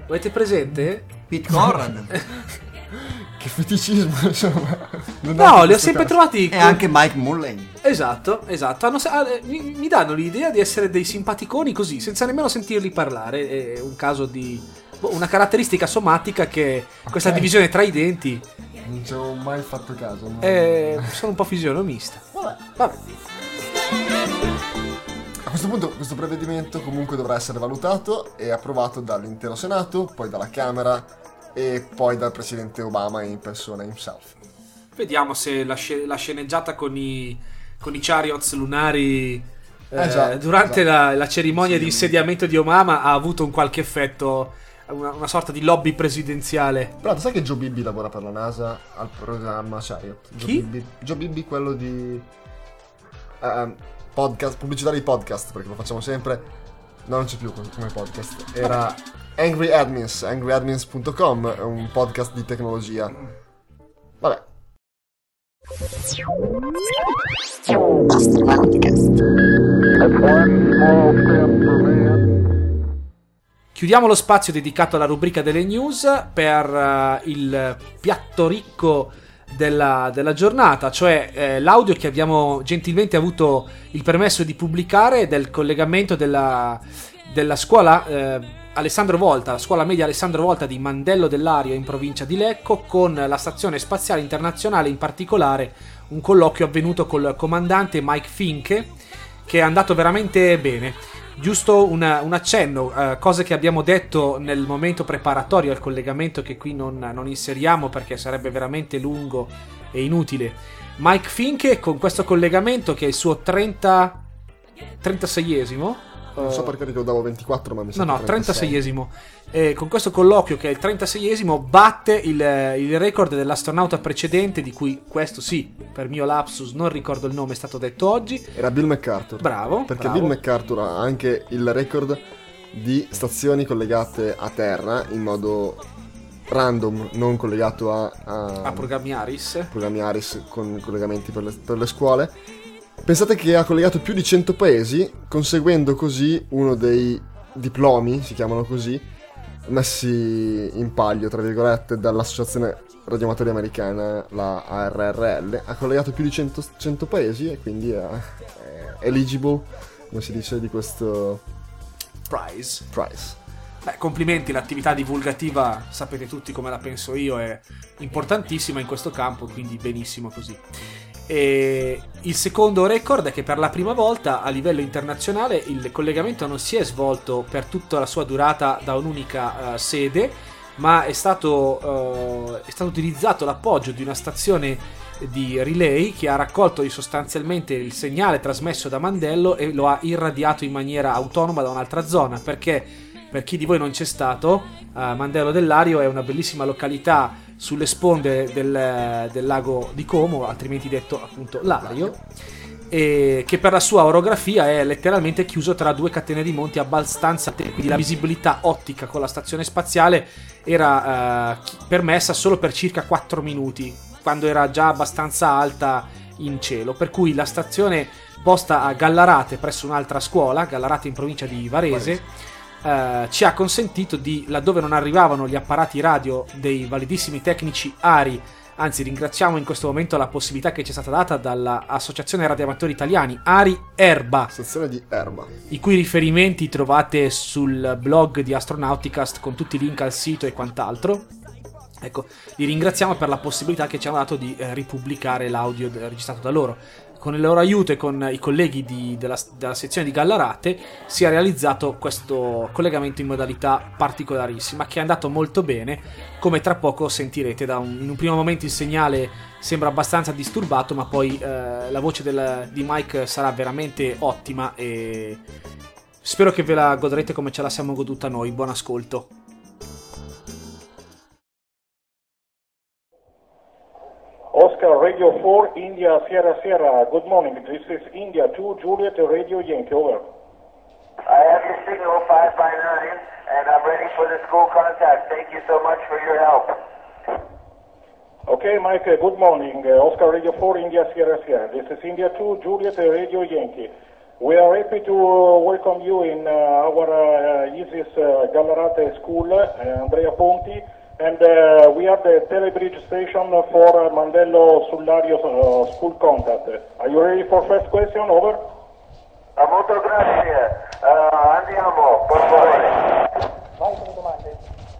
Avete presente? Pete Conrad. Che feticismo, insomma. No, li ho sempre caso. trovati. E con... anche Mike Mullane. Esatto, esatto. Hanno, mi, mi danno l'idea di essere dei simpaticoni così, senza nemmeno sentirli parlare. È un caso di. Una caratteristica somatica che okay. Questa divisione tra i denti. Non ci ho mai fatto caso. No? È, sono un po' fisionomista. Vabbè. Vabbè. A questo punto questo provvedimento comunque dovrà essere valutato e approvato dall'intero Senato, poi dalla Camera e poi dal presidente Obama in persona himself. Vediamo se la, sc- la sceneggiata con i, con i chariots lunari eh, eh già, durante già. La, la cerimonia sì, di insediamento di Obama ha avuto un qualche effetto, una, una sorta di lobby presidenziale. Però sai che Joe Bibby lavora per la NASA al programma Chariot? Joe Chi? Bibby, Joe Bibby, quello di uh, podcast, pubblicità di podcast, perché lo facciamo sempre. No, non c'è più come podcast. Era Angry Admins, angry admins punto com, è un podcast di tecnologia. Vabbè. Chiudiamo lo spazio dedicato alla rubrica delle news per uh, il piatto ricco della, della giornata, cioè eh, l'audio che abbiamo gentilmente avuto il permesso di pubblicare del collegamento della, della scuola eh, Alessandro Volta, la scuola media Alessandro Volta di Mandello del Lario in provincia di Lecco, con la stazione spaziale internazionale, in particolare un colloquio avvenuto col comandante Mike Finke che è andato veramente bene. Giusto una, un accenno, eh, cose che abbiamo detto nel momento preparatorio al collegamento che qui non, non inseriamo perché sarebbe veramente lungo e inutile. Mike Finke con questo collegamento che è il suo trenta, trentaseiesimo. Non so perché ricordavo ventiquattro, ma mi sa No, no, trentaseiesimo. Eh, con questo colloquio che è il trentaseiesimo batte il, il record dell'astronauta precedente, di cui questo sì, per mio lapsus, non ricordo il nome, è stato detto oggi. Era Bill MacArthur. Bravo. Perché bravo. Bill MacArthur ha anche il record di stazioni collegate a terra in modo random, non collegato a... A, a programmi ARIS. Programmi ARIS con collegamenti per le, per le scuole. Pensate che ha collegato più di cento paesi, conseguendo così uno dei diplomi, si chiamano così, messi in palio, tra virgolette, dall'Associazione Radioamatori Americana, la A R R L. Ha collegato più di cento, cento paesi e quindi è, è eligible, come si dice, di questo prize. prize. Beh, complimenti, l'attività divulgativa, sapete tutti come la penso io, è importantissima in questo campo, quindi benissimo così. E il secondo record è che per la prima volta a livello internazionale il collegamento non si è svolto per tutta la sua durata da un'unica uh, sede, ma è stato, uh, è stato utilizzato l'appoggio di una stazione di relay che ha raccolto sostanzialmente il segnale trasmesso da Mandello e lo ha irradiato in maniera autonoma da un'altra zona, perché per chi di voi non c'è stato, uh, Mandello del Lario è una bellissima località sulle sponde del, del lago di Como, altrimenti detto appunto Lario, e che per la sua orografia è letteralmente chiuso tra due catene di monti abbastanza, quindi la visibilità ottica con la stazione spaziale era uh, permessa solo per circa quattro minuti, quando era già abbastanza alta in cielo, per cui la stazione posta a Gallarate presso un'altra scuola, Gallarate in provincia di Varese, Uh, ci ha consentito di, laddove non arrivavano gli apparati radio dei validissimi tecnici ARI, anzi ringraziamo in questo momento la possibilità che ci è stata data dall'Associazione Radioamatori Italiani, ARI Erba, stazione di Erba, i cui riferimenti trovate sul blog di Astronauticast con tutti i link al sito e quant'altro. Ecco, li ringraziamo per la possibilità che ci hanno dato di eh, ripubblicare l'audio registrato da loro. Con il loro aiuto e con i colleghi di, della, della sezione di Gallarate si è realizzato questo collegamento in modalità particolarissima che è andato molto bene, come tra poco sentirete. Da un, in un primo momento il segnale sembra abbastanza disturbato, ma poi eh, la voce del, di Mike sarà veramente ottima e spero che ve la godrete come ce la siamo goduta noi. Buon ascolto. Oscar Radio four, India Sierra Sierra. Good morning. This is India two, Juliet Radio Yankee. Over. I have the signal five by nine, and I'm ready for the school contact. Thank you so much for your help. Okay, Mike. Good morning. Uh, Oscar Radio four, India Sierra Sierra. This is India two, Juliet Radio Yankee. We are happy to welcome you in uh, our uh, ISIS uh, Gallarate School, uh, Andrea Ponti, and uh, we are the telebridge station for uh, Mandello Sullario uh, School Contact. Are you ready for first question? Over. Uh, molto grazie. Uh, andiamo, per favore. Vai con le domande.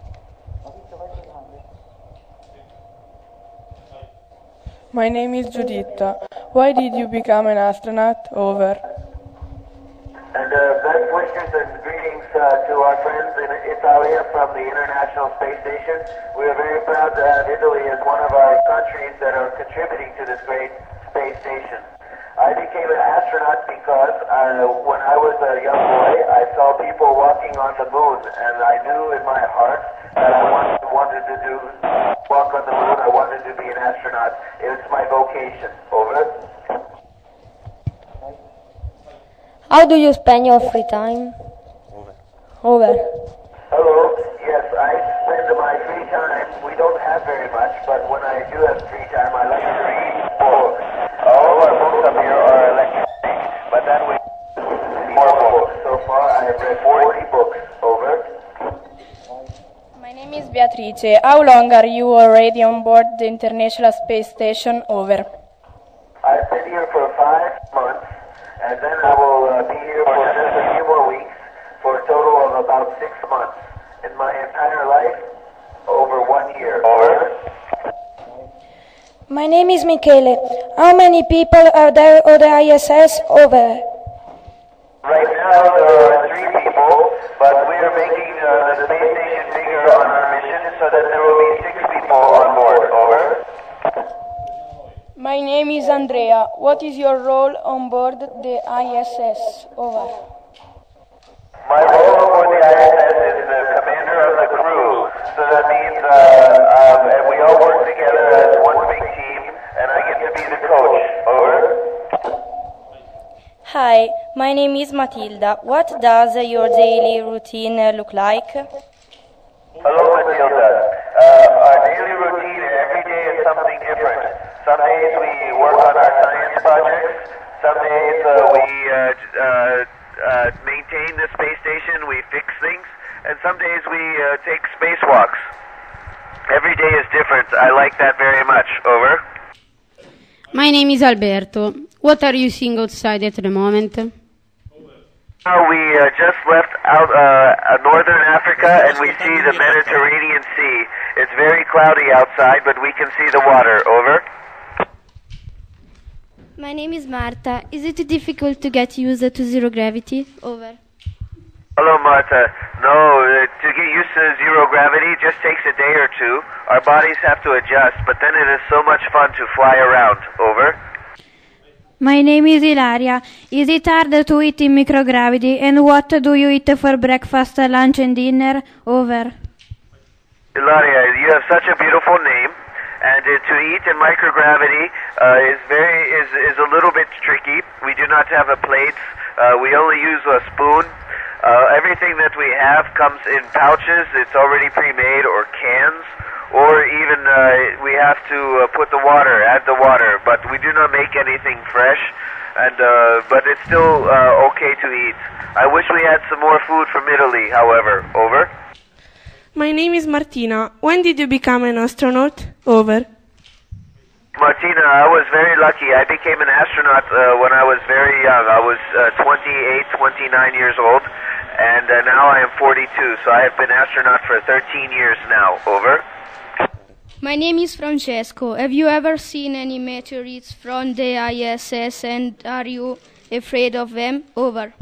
My name is Giuditta. Why did you become an astronaut? Over. And uh, best wishes and greetings uh, to our friends in Italia from the International Space Station. We are very proud to have Italy as one of our countries that are contributing to this great space station. I became an astronaut because uh, when I was a young boy, I saw people walking on the moon, and I knew in my heart that I wanted, wanted to do walk on the moon. I wanted to be an astronaut. It's my vocation. Over. How do you spend your free time? Over. Over. Hello. Yes, I spend my free time. We don't have very much, but when I do have free time, I like to read books. All our books up here are electronic, but then we more books. So far, I have read forty books. Over. My name is Beatrice. How long are you already on board the International Space Station? Over. I've been here for five months, and then I will uh, be here for just a few more weeks, for a total of about six months. In my entire life, over one year. Over. My name is Michele. How many people are there on the I S S? Over. Right now there are three people, but we are making uh, the space station bigger on our mission so that there will be six people on board. Over. My name is Andrea. What is your role on board the I S S? Over. My role on board the I S S is the commander of the crew, so that means uh, um, and we all work together as one big team, and I get to be the coach. Over. Hi, my name is Matilda. What does your daily routine look like? Hello, Matilda. Uh, our daily routine every day is something different. Some days we work on our science projects. Some days uh, we uh, uh, uh, maintain the space station, we fix things, and some days we uh, take spacewalks. Every day is different. I like that very much. Over. My name is Alberto. What are you seeing outside at the moment? Now we uh, just left out uh, northern Africa, and we see the Mediterranean Sea. It's very cloudy outside, but we can see the water. Over. My name is Marta. Is it difficult to get used to zero gravity? Over. Hello, Marta. No, uh, to get used to zero gravity just takes a day or two. Our bodies have to adjust, but then it is so much fun to fly around. Over. My name is Ilaria. Is it hard to eat in microgravity? And what do you eat for breakfast, lunch and dinner? Over. Ilaria, you have such a beautiful name, and uh, to eat in microgravity uh, is very is is a little bit tricky. We do not have a plate. Uh, we only use a spoon. Uh, everything that we have comes in pouches. It's already pre-made, or cans, or even uh, we have to uh, put the water, add the water. But we do not make anything fresh, and uh, but it's still uh, okay to eat. I wish we had some more food from Italy, however. Over. My name is Martina. When did you become an astronaut? Over. Martina, I was very lucky. I became an astronaut uh, when I was very young. I was uh, twenty-eight, twenty-nine years old, and uh, now I am forty-two, so I have been astronaut for thirteen years now. Over. My name is Francesco. Have you ever seen any meteorites from the I S S, and are you afraid of them? Over.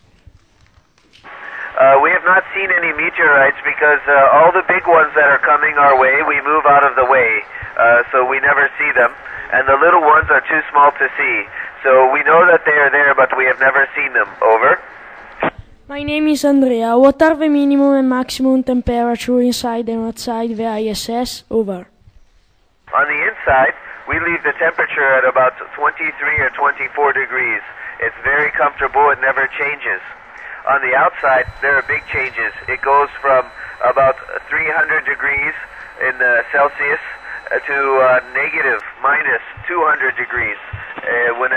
Uh, we have not seen any meteorites because uh, all the big ones that are coming our way, we move out of the way, uh, so we never see them. And the little ones are too small to see. So we know that they are there, but we have never seen them. Over. My name is Andrea. What are the minimum and maximum temperature inside and outside the I S S? Over. On the inside, we leave the temperature at about twenty-three or twenty-four degrees. It's very comfortable. It never changes. On the outside, there are big changes. It goes from about three hundred degrees in uh, Celsius uh, to uh, negative, minus two hundred degrees uh, whenever we are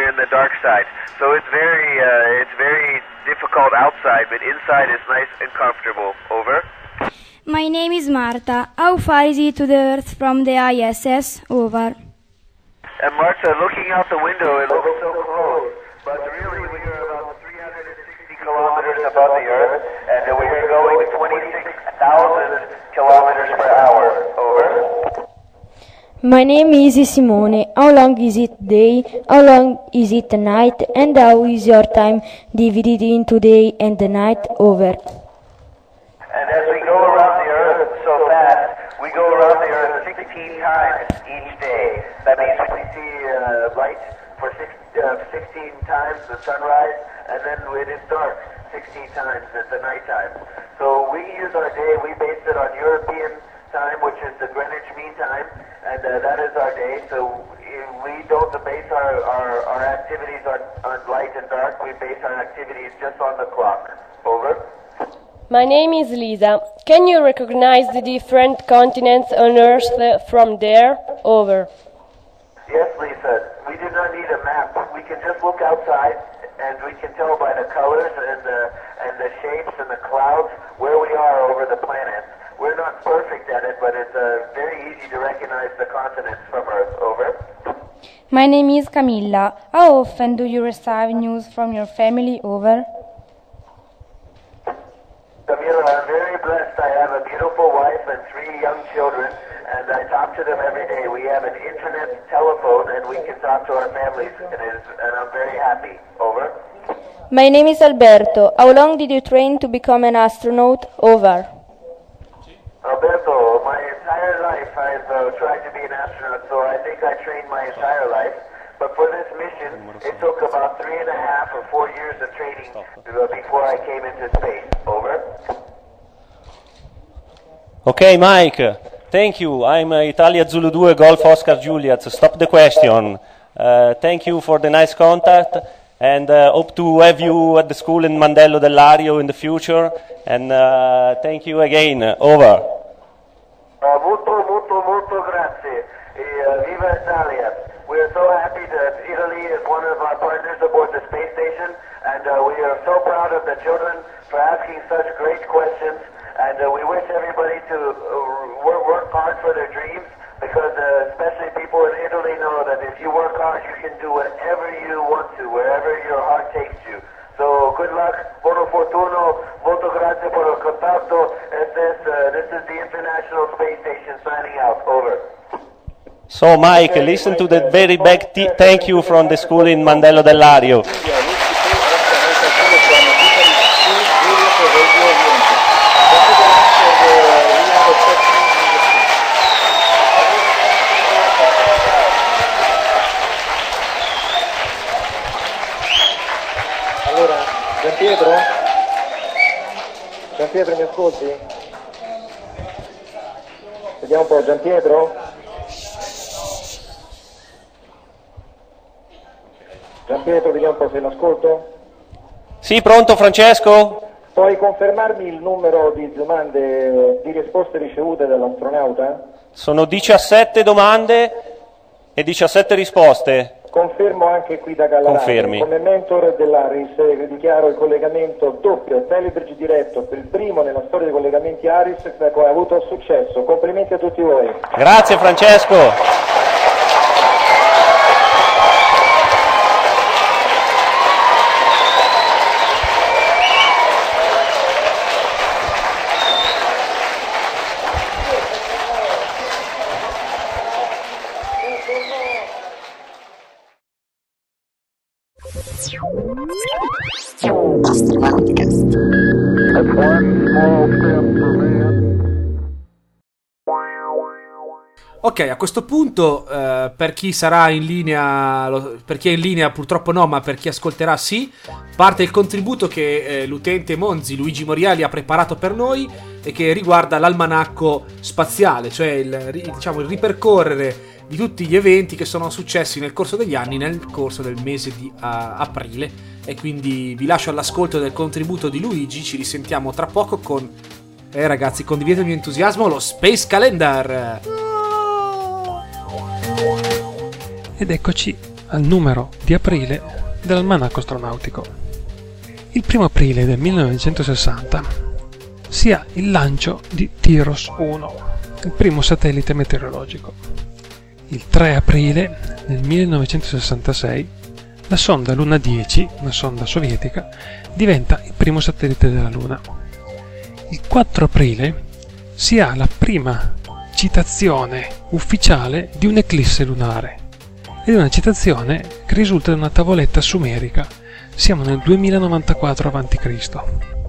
in the dark side. So it's very, uh, it's very difficult outside, but inside is nice and comfortable. Over. My name is Marta. How far is it to the Earth from the I S S? Over. And Marta, looking out the window, it looks so close, but really we are about three hundred sixty kilometers above the Earth, and we are going twenty-six thousand kilometers per hour. Over. My name is Simone. How long is it day? How long is it night? And how is your time divided into day and the night? Over. And as we go around the Earth so fast, we go around the Earth sixteen times each day. That means we see uh, light for six, uh, sixteen times the sunrise, and then it is dark sixteen times at the nighttime. So we use our day, we base it on European time, which is the Greenwich Mean Time, and uh, that is our day. So we don't base our, our, our activities on, on light and dark, we base our activities just on the clock. Over. My name is Lisa. Can you recognize the different continents on Earth from there? Over. Yes, Lisa. We do not need a map. We can just look outside, and we can tell by the colors and the, and the shapes and the clouds where we are over the planet. We're not perfect at it, but it's uh, very easy to recognize the continents from Earth. Over. My name is Camilla. How often do you receive news from your family? Over. Camilla, I'm very blessed. I have a beautiful wife and three young children, and I talk to them every day. We have an internet telephone, and we can talk to our families, and, it is, and I'm very happy. Over. My name is Alberto. How long did you train to become an astronaut? Over. Alberto, my entire life I've uh, tried to be an astronaut, so I think I trained my entire life. But for this mission, it took about three and a half or four years of training before I came into space. Over. Okay, Mike. Thank you. I'm uh, Italia Zulu two Golf Oscar Juliet. Stop the question. Uh, thank you for the nice contact, and uh, hope to have you at the school in Mandello del Lario in the future. And uh, thank you again. Over. Uh, molto, molto, molto grazie. E, uh, viva Italia. We are so happy that Italy is one of our partners aboard the space station, and uh, we are so proud of the children for asking such great questions, and uh, we wish everybody to uh, work, work hard for their dreams, because uh, especially people in Italy know that if you work hard, you can do whatever you want to, wherever your heart takes you. So good luck, buona fortuna, molto grazie per il contatto, and this, uh, this is the International Space Station signing out. Over. So, Mike, listen to the very big t- thank you from the school in Mandello del Lario. Allora, Gianpietro? Gianpietro, mi ascolti? Vediamo un po', Gianpietro? Gianpietro, vediamo un po' se l'ascolto. Sì, pronto Francesco? Puoi confermarmi il numero di domande, di risposte ricevute dall'astronauta? Sono diciassette domande e diciassette risposte. Confermo anche qui da Gallarate. Confermi. Come mentor dell'Aris dichiaro il collegamento doppio Telebridge diretto per il primo nella storia dei collegamenti Aris che ha avuto successo. Complimenti a tutti voi. Grazie Francesco. Ok, a questo punto eh, per chi sarà in linea, lo, per chi è in linea purtroppo no, ma per chi ascolterà sì, parte il contributo che eh, l'utente Monzi, Luigi Moriali, ha preparato per noi e che riguarda l'almanacco spaziale, cioè il, diciamo, il ripercorrere di tutti gli eventi che sono successi nel corso degli anni, nel corso del mese di uh, aprile. E quindi vi lascio all'ascolto del contributo di Luigi, ci risentiamo tra poco con, eh ragazzi, condividete il mio entusiasmo, lo Space Calendar. Ed eccoci al numero di aprile dell'almanacco astronautico. Il primo aprile del millenovecentosessanta si ha il lancio di Tiros uno, il primo satellite meteorologico. Il tre aprile del millenovecentosessantasei la sonda Luna dieci, una sonda sovietica, diventa il primo satellite della Luna. Il quattro aprile si ha la prima citazione ufficiale di un'eclisse lunare, ed è una citazione che risulta da una tavoletta sumerica. Siamo nel duemilanovantaquattro avanti Cristo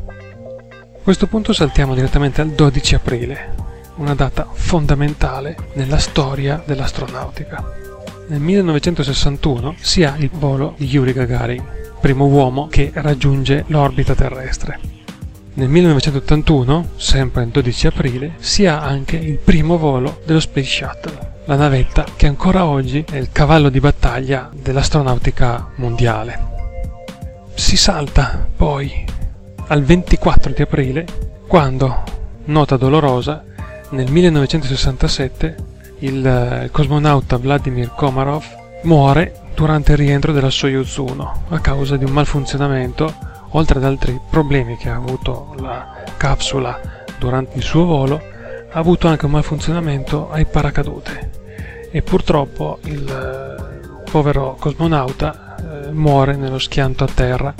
A questo punto saltiamo direttamente al dodici aprile, una data fondamentale nella storia dell'astronautica. Nel millenovecentosessantuno si ha il volo di Yuri Gagarin, primo uomo che raggiunge l'orbita terrestre. Nel millenovecentottantuno, sempre il dodici aprile, si ha anche il primo volo dello Space Shuttle, la navetta che ancora oggi è il cavallo di battaglia dell'astronautica mondiale. Si salta poi al ventiquattro di aprile, quando, nota dolorosa, nel millenovecentosessantasette il cosmonauta Vladimir Komarov muore durante il rientro della Soyuz uno a causa di un malfunzionamento, oltre ad altri problemi che ha avuto la capsula durante il suo volo. Ha avuto anche un malfunzionamento ai paracadute e purtroppo il povero cosmonauta eh, muore nello schianto a terra.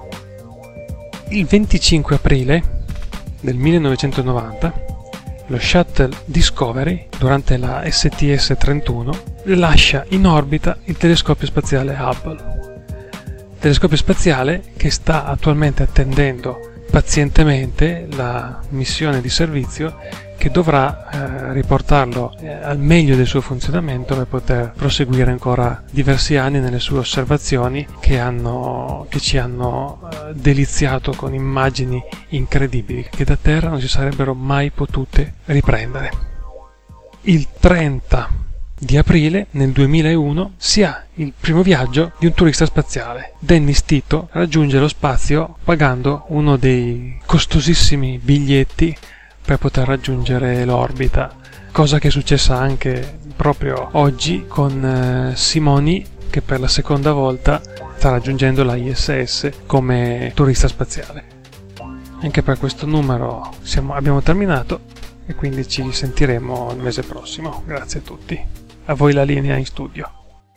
Il venticinque aprile del millenovecentonovanta lo Shuttle Discovery, durante la S T S trentuno, lascia in orbita il telescopio spaziale Hubble. Telescopio spaziale che sta attualmente attendendo pazientemente la missione di servizio che dovrà eh, riportarlo eh, al meglio del suo funzionamento per poter proseguire ancora diversi anni nelle sue osservazioni che, hanno, che ci hanno eh, deliziato con immagini incredibili che da Terra non si sarebbero mai potute riprendere. Il trenta di aprile nel duemilauno si ha il primo viaggio di un turista spaziale. Dennis Tito raggiunge lo spazio pagando uno dei costosissimi biglietti per poter raggiungere l'orbita, cosa che è successa anche proprio oggi con eh, Simoni, che per la seconda volta sta raggiungendo la I S S come turista spaziale. Anche per questo numero siamo, abbiamo terminato e quindi ci sentiremo il mese prossimo. Grazie a tutti. A voi la linea in studio.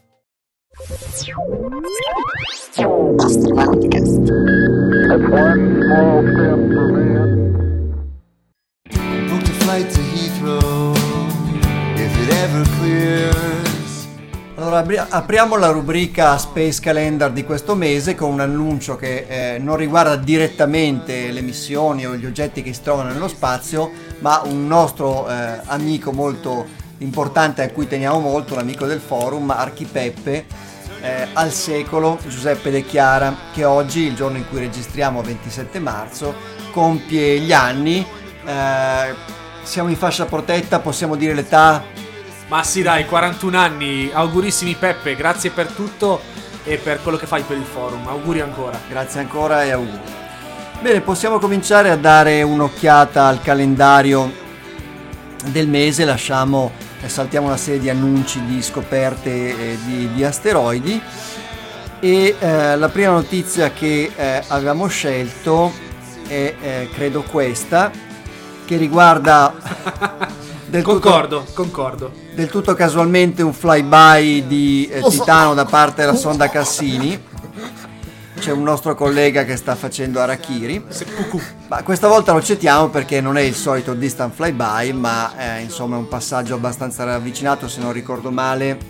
Flight to Heathrow, if it ever clears. Allora apri- apriamo la rubrica Space Calendar di questo mese con un annuncio che eh, non riguarda direttamente le missioni o gli oggetti che si trovano nello spazio, ma un nostro eh, amico molto importante a cui teniamo molto, l'amico del forum, Archipeppe, eh, al secolo, Giuseppe De Chiara, che oggi, il giorno in cui registriamo, ventisette marzo, compie gli anni. Eh, Siamo in fascia protetta, possiamo dire l'età? Ma sì dai, quarantuno anni, augurissimi Peppe, grazie per tutto e per quello che fai per il forum, auguri ancora. Grazie ancora e auguri. Bene, possiamo cominciare a dare un'occhiata al calendario del mese, lasciamo e saltiamo una serie di annunci di scoperte eh, di, di asteroidi e eh, la prima notizia che eh, avevamo scelto è eh, credo questa, che riguarda del concordo, tutto, concordo. del tutto casualmente un flyby di eh, Titano da parte della sonda Cassini. C'è un nostro collega che sta facendo Harakiri, ma questa volta lo accettiamo perché non è il solito distant flyby, ma eh, insomma è un passaggio abbastanza ravvicinato, se non ricordo male,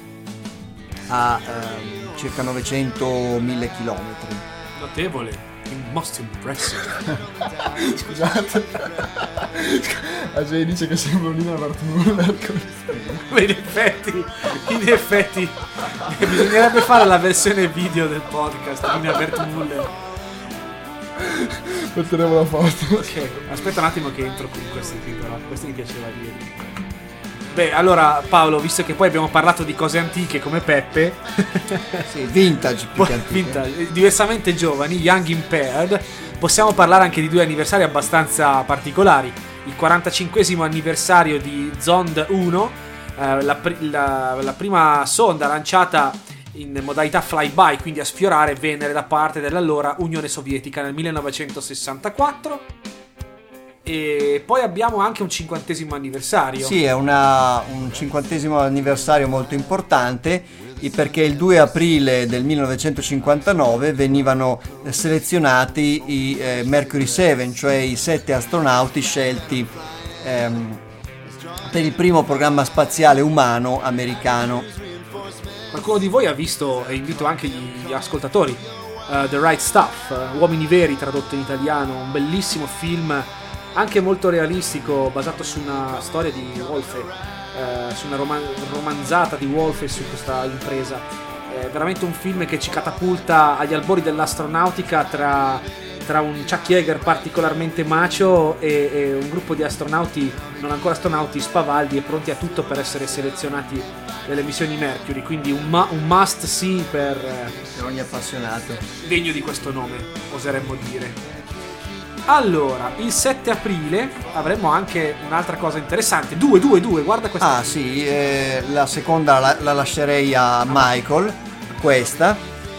a eh, circa novecento-mille chilometri. Notevole. Most impressive. Scusate. Ajay dice che sembra un Lina Muller. In effetti, in effetti bisognerebbe fare la versione video del podcast Lina Muller. Metteremo la foto. Ok, aspetta un attimo che entro con questi qui, però questi mi piaceva dire. Beh, allora Paolo, visto che poi abbiamo parlato di cose antiche come Peppe, sì, vintage più che antiche. Vintage, diversamente giovani, young impaired, possiamo parlare anche di due anniversari abbastanza particolari. Il quarantacinquesimo anniversario di Zond uno, eh, la, la, la prima sonda lanciata in modalità flyby, quindi a sfiorare Venere da parte dell'allora Unione Sovietica nel millenovecentosessantaquattro. E poi abbiamo anche un cinquantesimo anniversario. Sì, è una, un cinquantesimo anniversario molto importante, perché il due aprile del millenovecentocinquantanove venivano selezionati i eh, Mercury sette, cioè i sette astronauti scelti ehm, per il primo programma spaziale umano americano. Qualcuno di voi ha visto, e invito anche gli, gli ascoltatori, uh, The Right Stuff, uh, Uomini Veri tradotto in italiano, un bellissimo film anche molto realistico, basato su una storia di Wolfe, eh, su una roman- romanzata di Wolfe su questa impresa. È veramente un film che ci catapulta agli albori dell'astronautica tra, tra un Chuck Yeager particolarmente macio e, e un gruppo di astronauti, non ancora astronauti, spavaldi e pronti a tutto per essere selezionati nelle missioni Mercury, quindi un, ma- un must see per, per ogni appassionato, degno di questo nome, oseremmo dire. Allora, il sette aprile avremo anche un'altra cosa interessante. Due, due, due, guarda questa. Ah sì, eh, la seconda la, la lascerei a Michael, questa.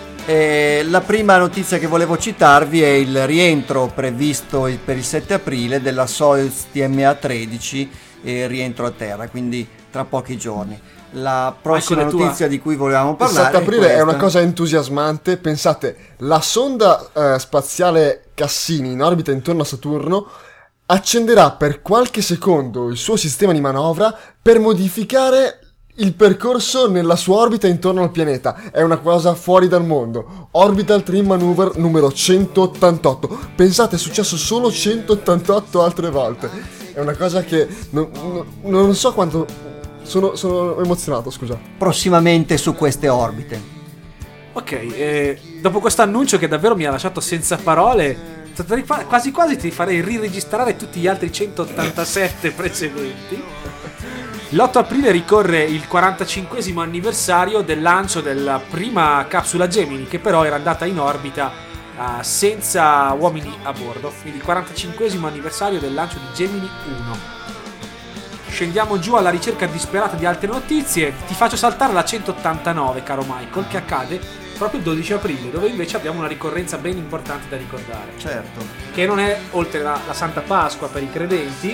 Eh, la prima notizia che volevo citarvi è il rientro previsto il, per il sette aprile della Soyuz T M A tredici, e rientro a terra, quindi tra pochi giorni. La prossima notizia di cui volevamo parlare, il sette aprile è, è una cosa entusiasmante. Pensate, la sonda eh, spaziale Cassini in orbita intorno a Saturno accenderà per qualche secondo il suo sistema di manovra per modificare il percorso nella sua orbita intorno al pianeta. È una cosa fuori dal mondo. Orbital Trim Maneuver numero centottantotto. Pensate, è successo solo centottantotto altre volte. È una cosa che non, non, non so quanto... Sono, sono emozionato, scusa. Prossimamente su queste orbite. Ok, eh, dopo questo annuncio che davvero mi ha lasciato senza parole, quasi quasi ti farei riregistrare tutti gli altri centottantasette precedenti. L'otto aprile ricorre il quarantacinquesimo anniversario del lancio della prima capsula Gemini, che però era andata in orbita uh, senza uomini a bordo. Quindi il quarantacinquesimo anniversario del lancio di Gemini uno. Scendiamo giù alla ricerca disperata di altre notizie. Ti faccio saltare la centottantanove, caro Michael, che accade proprio il dodici aprile, dove invece abbiamo una ricorrenza ben importante da ricordare. Certo. Che non è, oltre la, la Santa Pasqua per i credenti,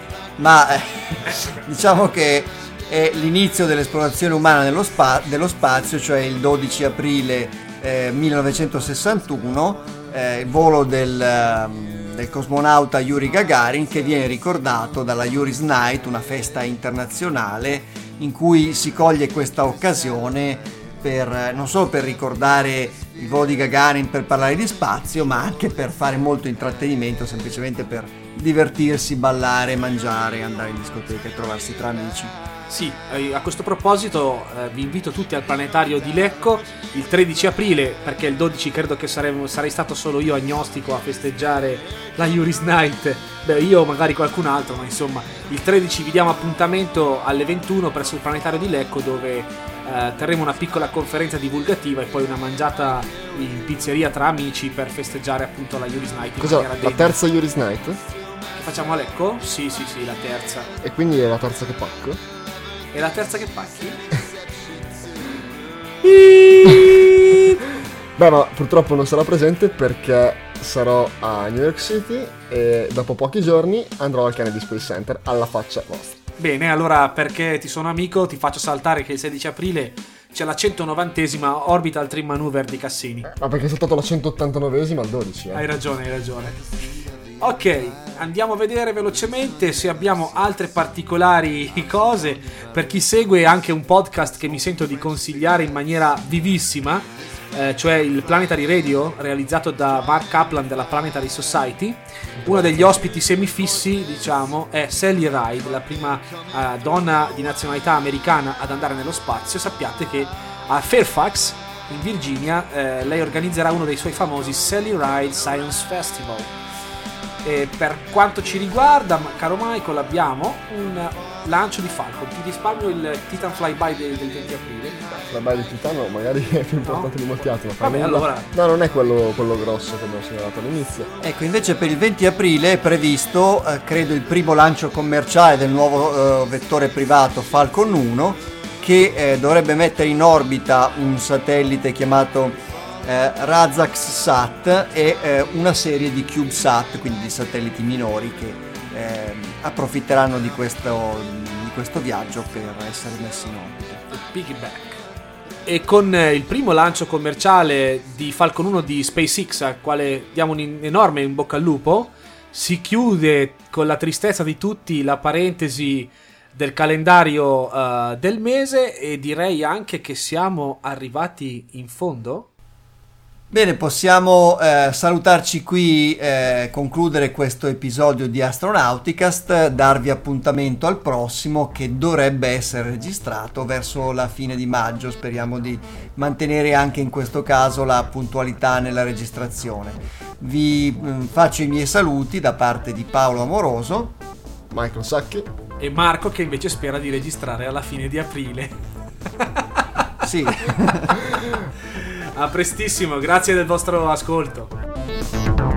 ma eh, diciamo che è l'inizio dell'esplorazione umana nello, spa- dello spazio, cioè il dodici aprile eh, millenovecentosessantuno, eh, il volo del... Um, del cosmonauta Yuri Gagarin, che viene ricordato dalla Yuri's Night, una festa internazionale in cui si coglie questa occasione per non solo per ricordare il volo di Gagarin, per parlare di spazio, ma anche per fare molto intrattenimento, semplicemente per divertirsi, ballare, mangiare, andare in discoteca e trovarsi tra amici. Sì, a questo proposito eh, vi invito tutti al planetario di Lecco il tredici aprile, perché il dodici credo che saremo, sarei stato solo io agnostico a festeggiare la Yuri's Night. Beh, io magari qualcun altro, ma insomma il tredici vi diamo appuntamento alle ventuno presso il planetario di Lecco, dove eh, terremo una piccola conferenza divulgativa e poi una mangiata in pizzeria tra amici per festeggiare appunto la Yuri's Night. Cos'è, la terza Yuri's Night? Che facciamo a Lecco? Sì, sì, sì, la terza. E quindi è la terza che pacco? E la terza che pacchi? Beh, ma purtroppo non sarò presente perché sarò a New York City e dopo pochi giorni andrò al Kennedy Space Center, alla faccia vostra. Bene, allora perché ti sono amico ti faccio saltare che il sedici aprile c'è la centonovantesima Orbital Trim Maneuver di Cassini. Ma perché è saltato la centottantanovesima al dodici, eh? Hai ragione, hai ragione. Ok, andiamo a vedere velocemente se abbiamo altre particolari cose. Per chi segue anche un podcast che mi sento di consigliare in maniera vivissima, eh, cioè il Planetary Radio, realizzato da Mark Kaplan della Planetary Society. Uno degli ospiti semifissi, diciamo, è Sally Ride, la prima eh, donna di nazionalità americana ad andare nello spazio. Sappiate che a Fairfax, in Virginia, eh, lei organizzerà uno dei suoi famosi Sally Ride Science Festival. E per quanto ci riguarda, caro Michael, abbiamo un lancio di Falcon. Ti risparmio il Titan Flyby del, del venti aprile. Flyby di Titano magari è più importante no? di molti altri. Ma Vabbè, allora. No, non è quello, quello grosso che abbiamo segnalato all'inizio. Ecco, invece per il venti aprile è previsto, eh, credo, il primo lancio commerciale del nuovo eh, vettore privato Falcon uno, che eh, dovrebbe mettere in orbita un satellite chiamato eh, Razaksat e eh, una serie di CubeSat, quindi di satelliti minori che eh, approfitteranno di questo, di questo viaggio per essere messi in orbita. Piggyback. E con il primo lancio commerciale di Falcon uno di SpaceX, al quale diamo un enorme in bocca al lupo, si chiude con la tristezza di tutti la parentesi del calendario uh, del mese, e direi anche che siamo arrivati in fondo. Bene, possiamo eh, salutarci qui, eh, concludere questo episodio di Astronauticast, darvi appuntamento al prossimo che dovrebbe essere registrato verso la fine di maggio. Speriamo di mantenere anche in questo caso la puntualità nella registrazione. Vi mh, faccio i miei saluti da parte di Paolo Amoroso, Michael Sacchi e Marco, che invece spera di registrare alla fine di aprile. Sì. A prestissimo, grazie del vostro ascolto.